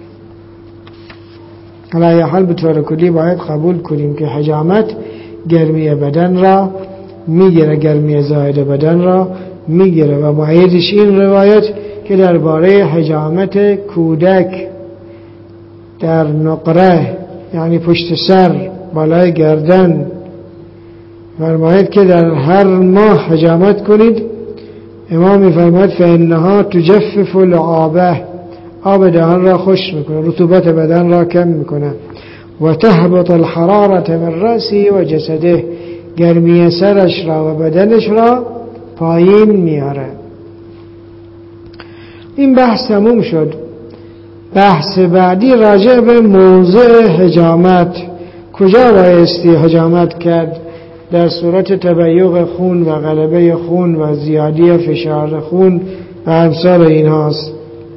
علی حال به طور کلی باید قبول کنیم که حجامت گرمی بدن را میگیره، گرمی زائد بدن را میگیره. و معیدش این روایت که درباره حجامت کودک در نقره، یعنی پشت سر بالای گردن، فرماید که در هر ماه حجامت کنید. امام میفرماید فانها تجفف العابه، آب دهان را خشک میکنه، رطوبت بدن را کم میکنه. و تهبط الحرارة من رأسه و جسده، گرمی سرش را و بدنش را پایین میاره. این بحث تموم شد. بحث بعدی راجع به موضع حجامت، کجا بایستی حجامت کرد در صورت تبیغ خون و غلبه خون و زیادی فشار خون و امثال این هاست.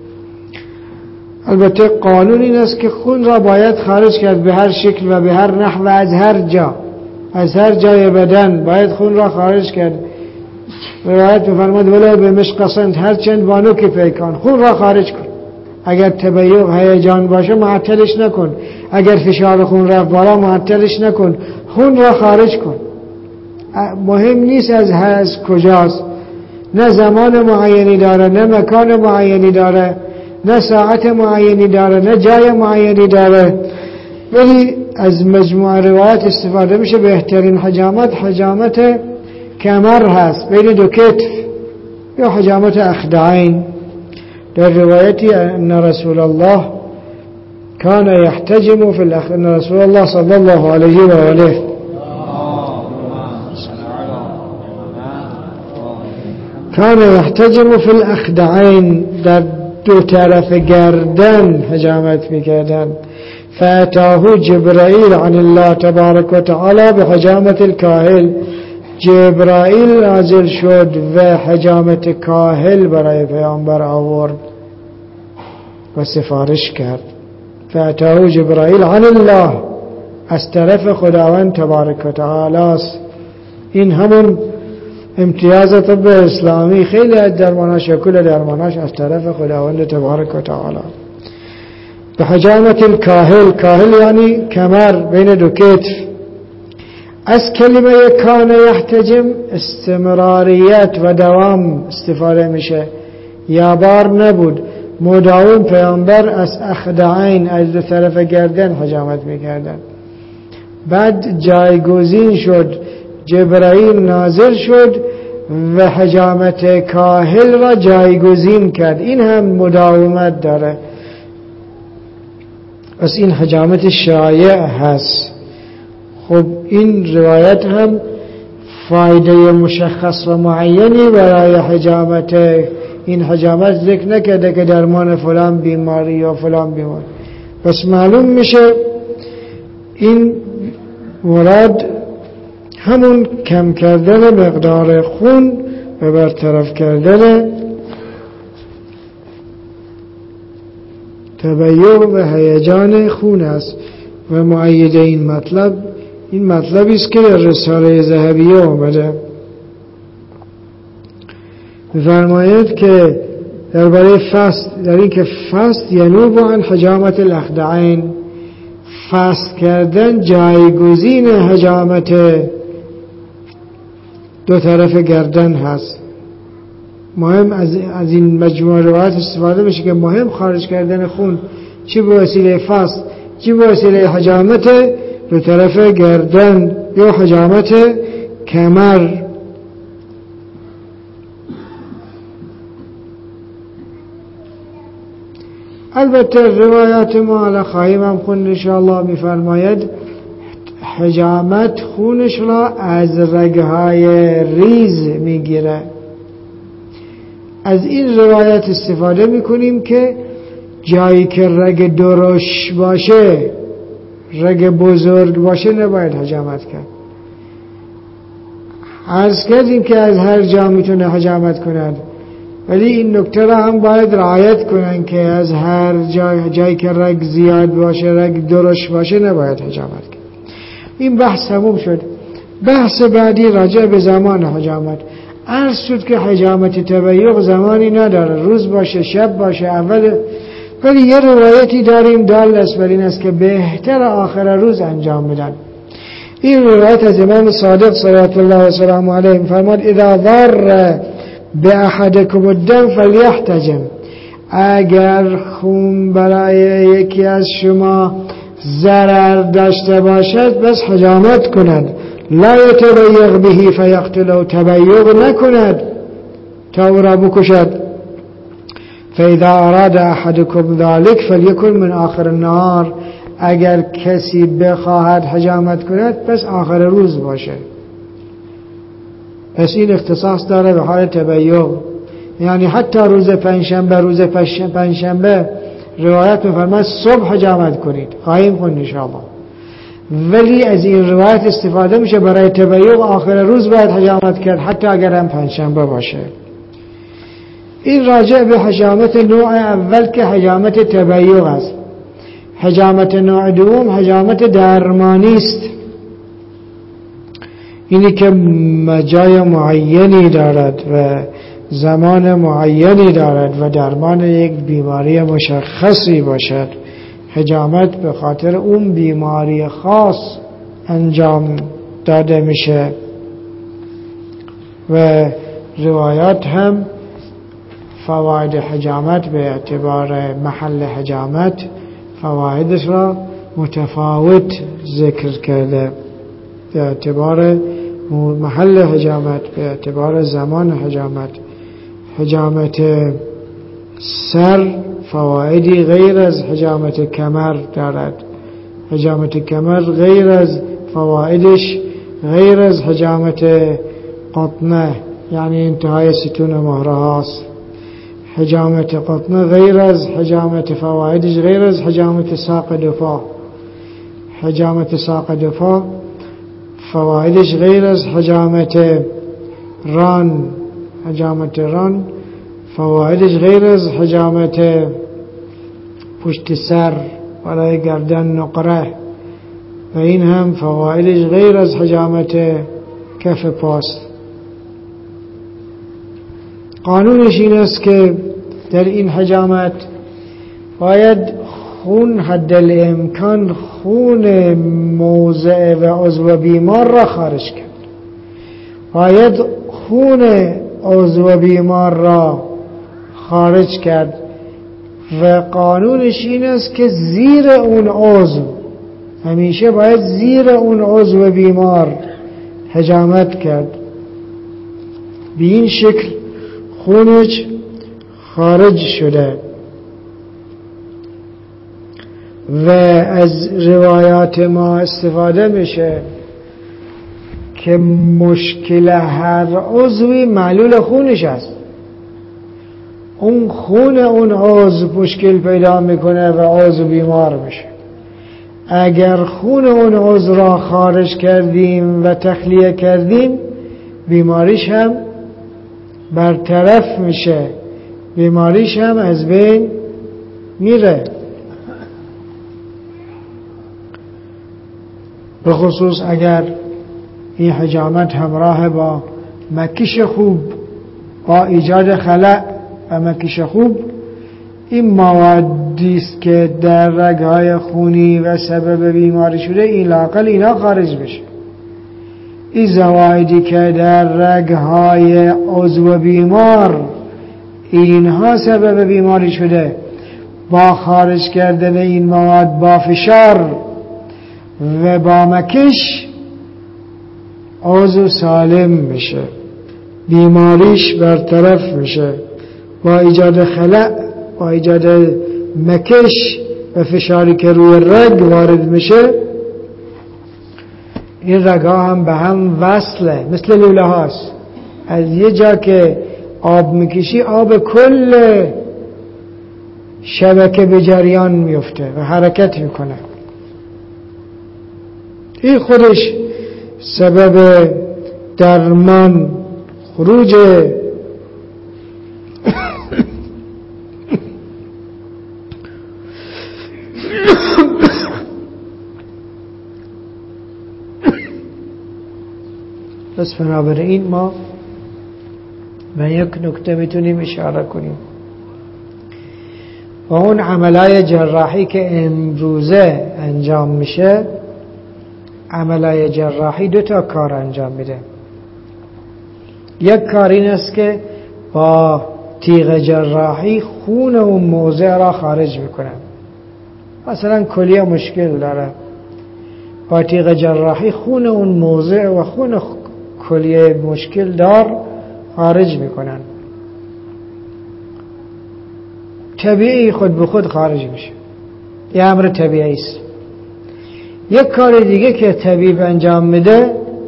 البته قانون این است که خون را باید خارج کرد به هر شکل و به هر نحو، از هر جا، از هر جای بدن باید خون را خارج کرد. روایت می‌فرماید ولو به مشقصند، هر چند بانو که پیکان، خون را خارج کن. اگر تبیغ هیجان باشه معطلش نکن، اگر فشار خون رفت بالا معطلش نکن، خون را خارج کن. مهم نیست از از کجاست، نه زمان معینی داره، نه مکان معینی داره، نه ساعت معینی داره، نه جای معینی داره، ولی از مجموعه روایت استفاده میشه. بهترین حجامت حجامت کمر هست، بین دو کتف، یا حجامت اخدعین. در روایتی ان رسول الله کان یحتجم فی الاخ ان رسول الله صلی الله علیه و آله کان یحتجم فی الاخدعین، در دو طرف گردن حجامت میکردن. فاتاه جبرائیل عن الله تبارک و تعالی بحجامت الکاهل، جبرائیل نازل شد و حجامت کاهل برای پیامبر آورد و سفارش کرد. فاتاه جبرائیل عن الله، از طرف خداوند تبارک و تعالی است. این همون امتیاز طب اسلامی، خیلی از درماناش یا کل درماناش از طرف خداوند تبارک و تعالی. به حجامت الکاهل، کاهل یعنی کمر، بین دو کتف. از کلمه کان یحتجم استمراریت و دوام استفاده میشه، یا بار نبود، مداوم پیامبر از اخدعین، از دو طرف گردن حجامت میکردن. بعد جایگزین شد، جبرائیل نازل شد و حجامت کاهل را جایگزین کرد. این هم مداومت داره. پس این حجامت شایع هست. خب این روایت هم فایده مشخص و معینی برای حجامت این حجامت ذکر نکرده که درمان فلان بیماری یا فلان بیماری. پس معلوم میشه این مراد همون کم کردن مقدار خون و برطرف کردن تبیع و هیجان خون است. و مؤید این مطلب این مطلبی است که در رساله ذهبیه آمده. می‌فرماید که درباره فست، در این که فست ینوب عن حجامت الاخدعین، فست کردن جایگزین حجامت دو طرف گردن هست. مهم از, از این مجموعه روایت استفاده بشه که مهم خارج کردن خون چی به وسیله فست چی به وسیله حجامت دو طرف گردن یا حجامت کمر. البته روایات ما علی خواهیم هم خون انشاءالله میفرماید حجامت خونش را از رگهای ریز میگیره. از این روایت استفاده میکنیم که جایی که رگ درش باشه، رگ بزرگ باشه، نباید حجامت کرد. عرض کردیم که از هر جا میتونه حجامت کند، ولی این نکته را هم باید رعایت کنن که از هر جای جایی که رگ زیاد باشه، رگ درش باشه، نباید حجامت کرد. این بحث تموم شد. بحث بعدی راجع به زمان حجامت. عرض شد که حجامت تبیع زمانی نداره، روز باشه، شب باشه، اول. ولی یه روایتی داریم دال است بر این است که بهتر آخر روز انجام بدن. این روایت از امام صادق صلوات الله و سلامه علیه فرمود اذا ضر به احدکم الدم فلیحتجم، اگر خون برای یکی از شما ضرر داشته باشد بس حجامت کند. لا یتبیغ به فیقتله، تبیغ نکند تا او را بکشد. فاذا اراد احدکم ذلك فلیکن من آخر النهار، اگر کسی بخواهد حجامت کند پس آخر روز باشه. پس این اختصاص داره به حال تبیع، یعنی حتی روز پنجشنبه، روز پنجشنبه روایت می‌فرماید صبح حجامت کنید، خواهیم خوند ان شاء الله. ولی از این روایت استفاده میشه برای تبیع آخر روز باید حجامت کرد، حتی اگر هم پنجشنبه باشه. این راجع به حجامت نوع اول که حجامت تبیع است. حجامت نوع دوم حجامت درمانی است. اینی که جای معینی دارد و زمان معینی دارد و درمان یک بیماری مشخصی باشد. حجامت به خاطر اون بیماری خاص انجام داده میشه و روایات هم فواید حجامت به اعتبار محل حجامت فوایدش را متفاوت ذکر کرده، به اعتبار محل حجامت، به اعتبار زمان حجامت. حجامت سر فوایدی غیر از حجامت کمر دارد. حجامت کمر غیر از فوایدش غیر از حجامت قطنه، یعنی انتهای ستون مهره هاست. حجامت قطنه غیر از حجامت فوایدش غیر از حجامت ساق دفاع. حجامت ساق دفاع فوایدش غیر از حجامت ران. حجامت ران فوایدش غیر از حجامت پشت سر برای گردن نقره و این هم فوایدش غیر از حجامت کف پاست. قانونش این است که در این حجامت باید خون حد الامکان خون موضع و عضو بیمار را خارج کرد. باید خون عضو بیمار را خارج کرد و قانونش این است که زیر اون عضو، همیشه باید زیر اون عضو بیمار حجامت کرد. به این شکل خونش خارج شده و از روایات ما استفاده میشه که مشکل هر عضوی معلول خونش است. اون خون اون عضو مشکل پیدا میکنه و عضو بیمار میشه. اگر خون اون عضو را خارج کردیم و تخلیه کردیم، بیماریش هم برطرف میشه، بیماریش هم از بین میره. به خصوص اگر این حجامت همراه با مکش خوب، با ایجاد خلأ و مکش خوب، این موادی است که در رگ‌های خونی و سبب بیماری شده، این لااقل اینا خارج بشه. این زوایدی که در رگ‌های عضو بیمار اینها سبب بیماری شده، با خارج کردن این مواد، با فشار و با مکش، عضو سالم میشه، بیماریش برطرف میشه. با ایجاد خلأ، با ایجاد مکش و فشاری که روی رگ وارد میشه، این رگ‌ها هم به هم وصله، مثل لوله هاست. از یه جا که آب میکشی، آب کل شبکه به جریان میفته و حرکت میکنه. این خودش سبب درمان خروج پس بنابراین ما به یک نکته میتونیم اشاره کنیم. و اون عملای جراحی که امروزه انجام میشه، عملای جراحی دو تا کار انجام میده. یک کار این است که با تیغ جراحی خون اون موضع را خارج میکنه. مثلا کلیه مشکل داره، با تیغ جراحی خون اون موضع و خون کلیه مشکل دار خارج میکنن. طبیعی خود به خود خارج میشه، یه امر طبیعی است. یک کار دیگه که طبیب انجام میده،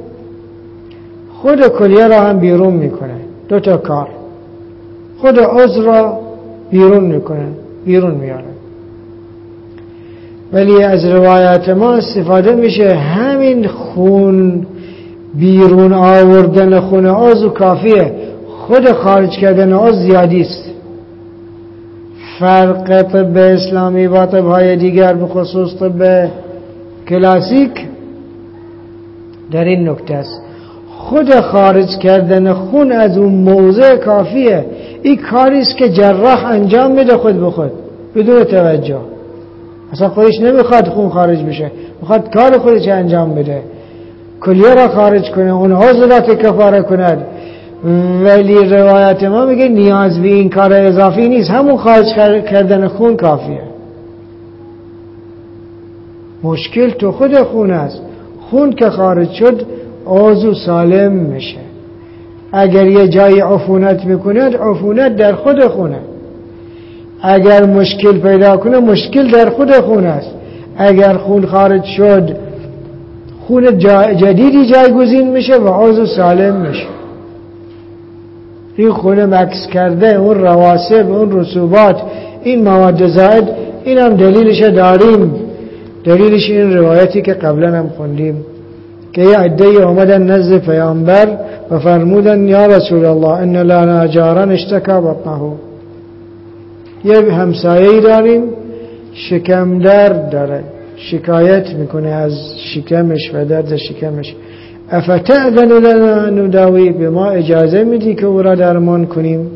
خود کلیه را هم بیرون میکنه. دو تا کار، خود عضو را بیرون میکنه، بیرون میاره. ولی از روایات ما استفاده میشه همین خون بیرون آوردن خون عضو کافیه، خود خارج کردن عضو زیادی است. فرق طب اسلامی با طب های دیگر، به خصوص طب کلاسیک، در این نکته است. خود خارج کردن خون از اون موضع کافیه. این کاری است که جراح انجام میده خود به خود بدون توجه. اصلا خودش نمیخواد خون خارج بشه، میخواد کار خودش انجام بده، کلیه را خارج کنه، اون عضو را کفاره کند. ولی روایت ما میگه نیاز به این کار اضافی نیست، همون خارج کردن خون کافیه. مشکل تو خود خون است. خون که خارج شد، عضو سالم میشه. اگر یه جایی عفونت میکند، عفونت در خود خونه. اگر مشکل پیدا کنه، مشکل در خود خون است. اگر خون خارج شد، خون جدیدی جایگزین میشه و عضو سالم میشه. این خون مکس کرده، اون رواسب، اون رسوبات، این مواد زائد، این هم دلیلش داریم. دلیلش این روایتی که قبلا هم خوندیم که یه عده‌ای اومدن نزد پیامبر و فرمودن یا رسول الله ان لنا جارا اشتكى بطنه، یه همسایه‌ای داریم شکم درد داره، شکایت میکنه از شکمش و درد شکمش. افتأذن لنا نداوی، به ما اجازه میدی که او را درمان کنیم؟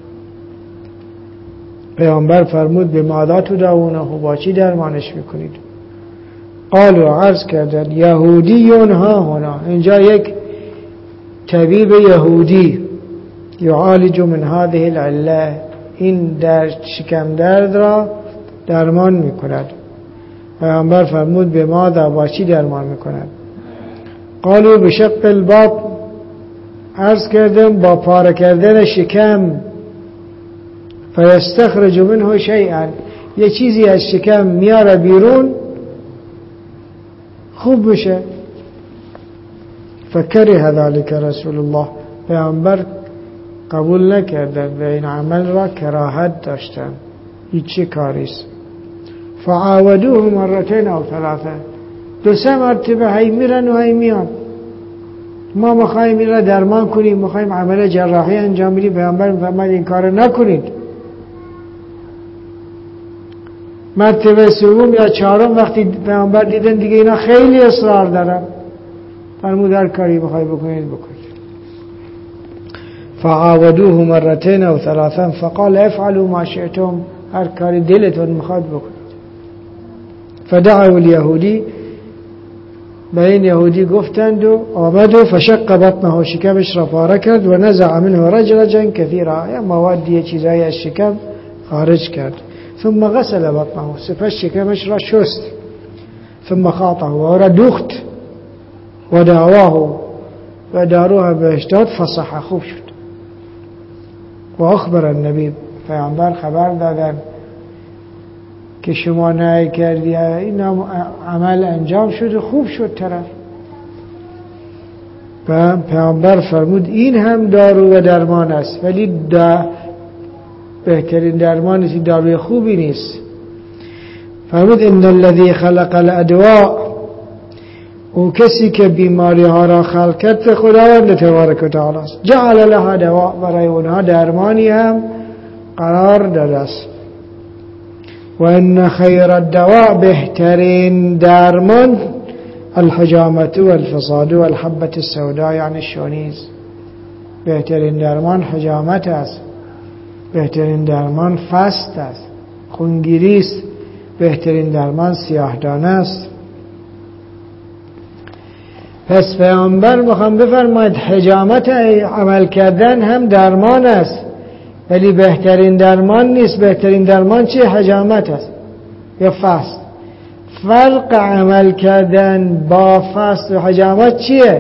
پیامبر فرمود به ماذا تداونه، با چی درمانش میکنید؟ قالوا، عرض کردن یهودی ها هنا، اینجا یک طبیب یهودی یعالج من هذه العله، این در شکم درد را درمان میکند. پیامبر فرمود به ماذا، با چی درمان میکند؟ قالوا بشق البطن، عرض کردم با پاره کردن شکم. فیستخرج منه شیئا، یه چیزی از شکم میاره بیرون خوب میشه. فکره ذلك رسول الله، پیامبر قبول نکردن و این عمل را کراهت داشتن، هیچی کاریست. فعاودوه مرتين او ثلاثه، دو سه مرتبه هی میرن و هی میان، ما میخوایم این را درمان کنیم، میخوایم عمل جراحی انجام بدیم، پیامبر میفرماید این کار نکنید. مرتبه سوم یا چهارم وقتی پیامبر دیدن دیگه اینا خیلی اصرار دارن، فرمود هر کاری بخوای بکنید بکنید. فعاودوه مرتين او ثلاثا فقال افعلوا ما شئتم، هر کاری دلتون میخواد بکنید. فدعوا اليهودي، به این یهودی گفتند و آمد و فشق بطنه، شکمش را پاره کرد و نزع منه رجرجا كثيرا، یا موادی چیزایی از شکم خارج کرد. ثم غسل بطنه، سپس شکمش را شست. ثم خاطه، و را دوخت و دعواه، و داروها بهش داد. فصح، خوب شد. و اخبر النبی، پیامبر خبر دادن که شما نهی کردی، این عمل انجام شد و خوب شد طرف. و پیامبر فرمود این هم دارو و درمان است، ولی دا بهترین درمان است، داروی خوبی نیست. فرمود ان الذي خلق الادواء، او کسی که بیماری ها را خلق کرد خداوند تبارک و تعالی است. جعل لها دواء، برای اونها درمانی هم قرار داده است. و ان خیر الدواء، بهترین درمان، الحجامة والفصاد والحبة السوداء، یعنی شونیز. بهترین درمان حجامت است، بهترین درمان فست است، خونگیری است، بهترین درمان سیاهدانه است. پس پیامبر میخوام بفرماید حجامت عمل کردن هم درمان است، ولی بهترین درمان نیست. بهترین درمان چیه؟ حجامت است یا فست. فرق عمل کردن با فست و حجامت چیه؟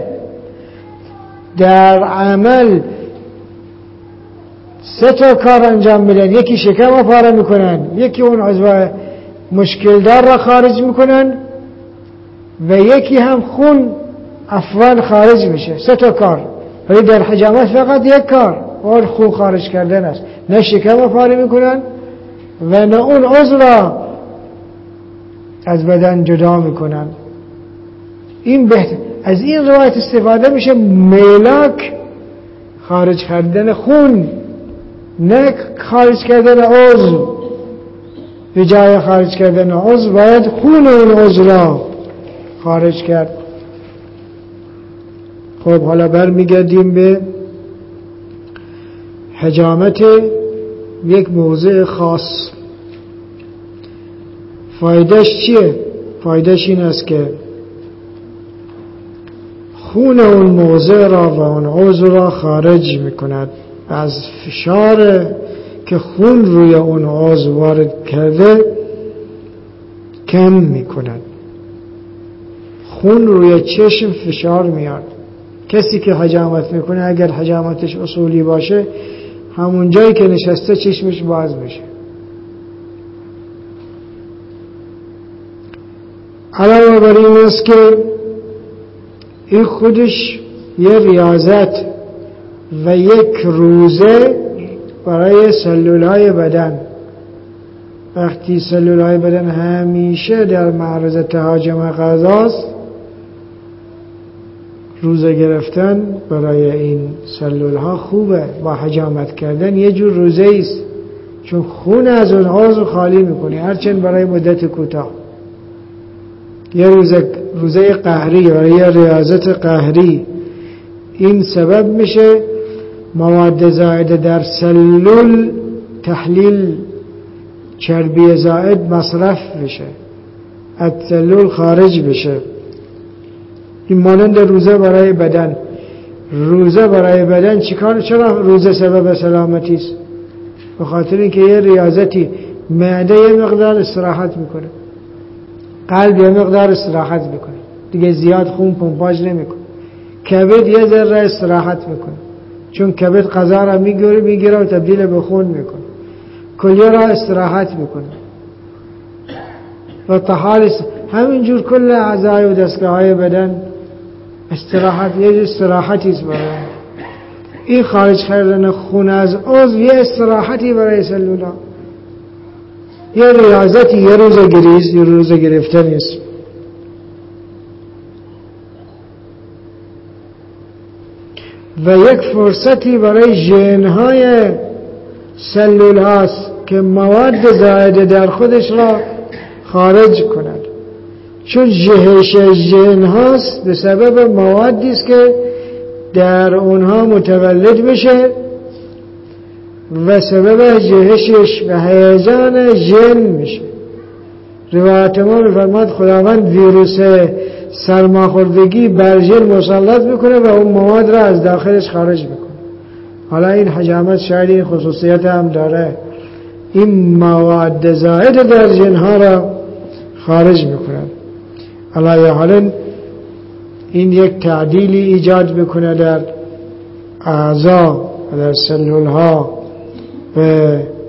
در عمل سه تا کار انجام میدن، یکی شکم رو پاره میکنن، یکی اون عضو مشکل دار را خارج میکنن و یکی هم خون افوال خارج میشه. سه تا کار. ولی در حجامت فقط یک کار، اون خون خارج کردن است. نه شکم رو پاره میکنن و نه اون عضو را از بدن جدا میکنن. این بهتر. از این روایت استفاده میشه ملاک خارج کردن خون، نه خارج کردن عضو. به جای خارج کردن عضو باید خون اون عضو را خارج کرد. خب حالا برمیگردیم به حجامت یک موضع خاص. فایدهش چیه؟ فایدهش این است که خون اون موضع را و اون عضو را خارج میکند، از فشار که خون روی اون عضو وارد کرده کم میکند. خون روی چشم فشار میاد. کسی که حجامت میکنه اگر حجامتش اصولی باشه، همون جایی که نشسته چشمش باز میشه. علاوه بر این است که این خودش یه ریاضت و یک روزه برای سلولهای بدن. وقتی سلولهای بدن همیشه در معرض تهاجم غذاست، روزه گرفتن برای این سلولها خوبه. با حجامت کردن یه جور روزه است، چون خون از اون عضو خالی میکنی، هرچند برای مدت کوتاه. یه روزه روزه قهری یا یه ریاضت قهری. این سبب میشه مواد زائد در سلول تحلیل، چربی زائد مصرف بشه، از سلول خارج بشه. این مانند روزه برای بدن. روزه برای بدن چیکار؟ چرا روزه سبب سلامتی است؟ به خاطر اینکه یه ریاضتی، معده یه مقدار استراحت میکنه، قلب یه مقدار استراحت میکنه، دیگه زیاد خون پمپاژ نمیکنه. کبد یه ذره استراحت میکنه، چون کبد غذا را میگیره میگیره و تبدیل به خون میکنه. کلیه را استراحت میکنه. و تا حال همینجور کل اعضای و دستگاه های بدن استراحت، یه استراحتی است برای این خارج کردن خون از عضو، یه استراحتی برای سلولا، یه ریاضتی، یه روزه گریست، یه روزه گرفته نیست. و یک فرصتی برای ژن‌های سلول هاست که مواد زائده در خودش را خارج کند، چون جهش ژن هاست به سبب موادی است که در اونها متولد بشه و سبب جهشش و هیجان ژن میشه. روایت ما میفرماد خداوند ویروس سرماخوردگی بر ژن مسلط میکنه و اون مواد را از داخلش خارج میکنه. حالا این حجامت شاید این خصوصیت هم داره، این مواد زائد در ژن ها را خارج میکنه. علی حال این یک تعدیلی ایجاد بکنه در اعضا و در سلول ها و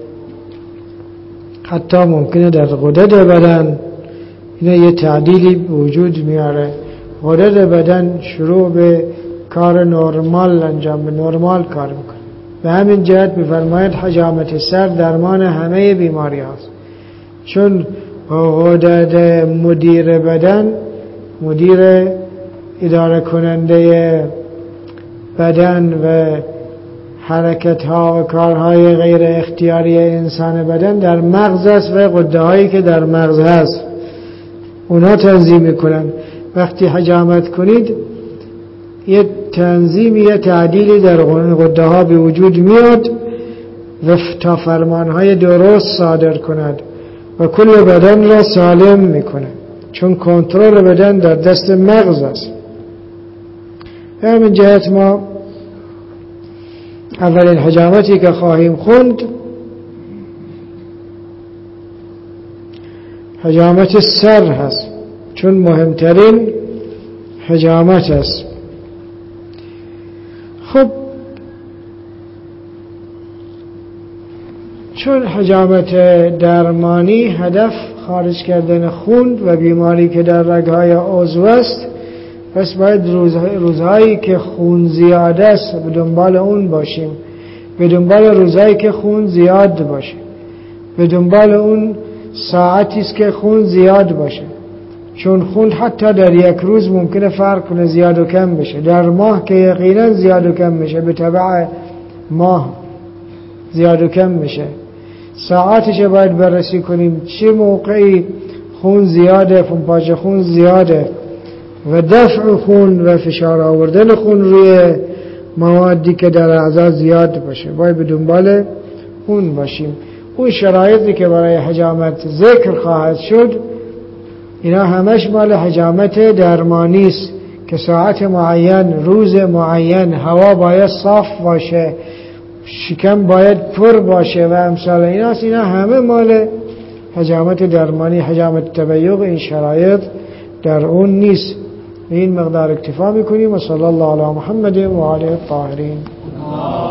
حتی ممکنه در غدد بدن این یه تعدیلی وجود میاره. غدد بدن شروع به کار نرمال انجام به نرمال کار میکنه. به همین جهت میفرماید حجامت سر درمان همه بیماری هاست، چون غدد مدیر بدن، مدیر اداره کننده بدن و حرکت ها و کارهای غیر اختیاری انسان بدن در مغز است و غده هایی که در مغز هست اونا تنظیم میکنن. وقتی حجامت کنید یه تنظیمی، یه تعدیلی در غده ها به وجود میاد و تا فرمان های درست صادر کند و کل بدن را سالم میکنه، چون کنترل بدن در دست مغز است. به همین جهت ما اولین حجامتی که خواهیم خوند حجامت سر هست، چون مهمترین حجامت است. خب چون حجامت درمانی هدف خارج کردن خون و بیماری که در رگ‌های عضو است، پس باید روزهای روزهایی که خون زیاد است به دنبال اون باشیم، به دنبال روزهایی که خون زیاد باشه، به دنبال اون ساعتی است که خون زیاد باشه، چون خون حتی در یک روز ممکنه فرق کنه، زیاد و کم بشه. در ماه که یقینا زیاد و کم میشه، به تبع ماه زیاد و کم میشه. ساعتش باید بررسی کنیم، چه موقعی خون زیاده، پمپاژ خون زیاده و دفع خون و فشار آوردن خون روی موادی که در اعضا زیاد باشه، باید به دنبال اون باشیم. اون شرایطی که برای حجامت ذکر خواهد شد اینا همش مال حجامت درمانی است که ساعت معین، روز معین، هوا باید صاف باشه، شکم باید پر باشه و امثال ایناست. اینا همه مال حجامت درمانی. حجامت تبیض این شرایط در اون نیست. این مقدار اکتفا میکنیم و صلی الله علی محمد و آله الطاهرین.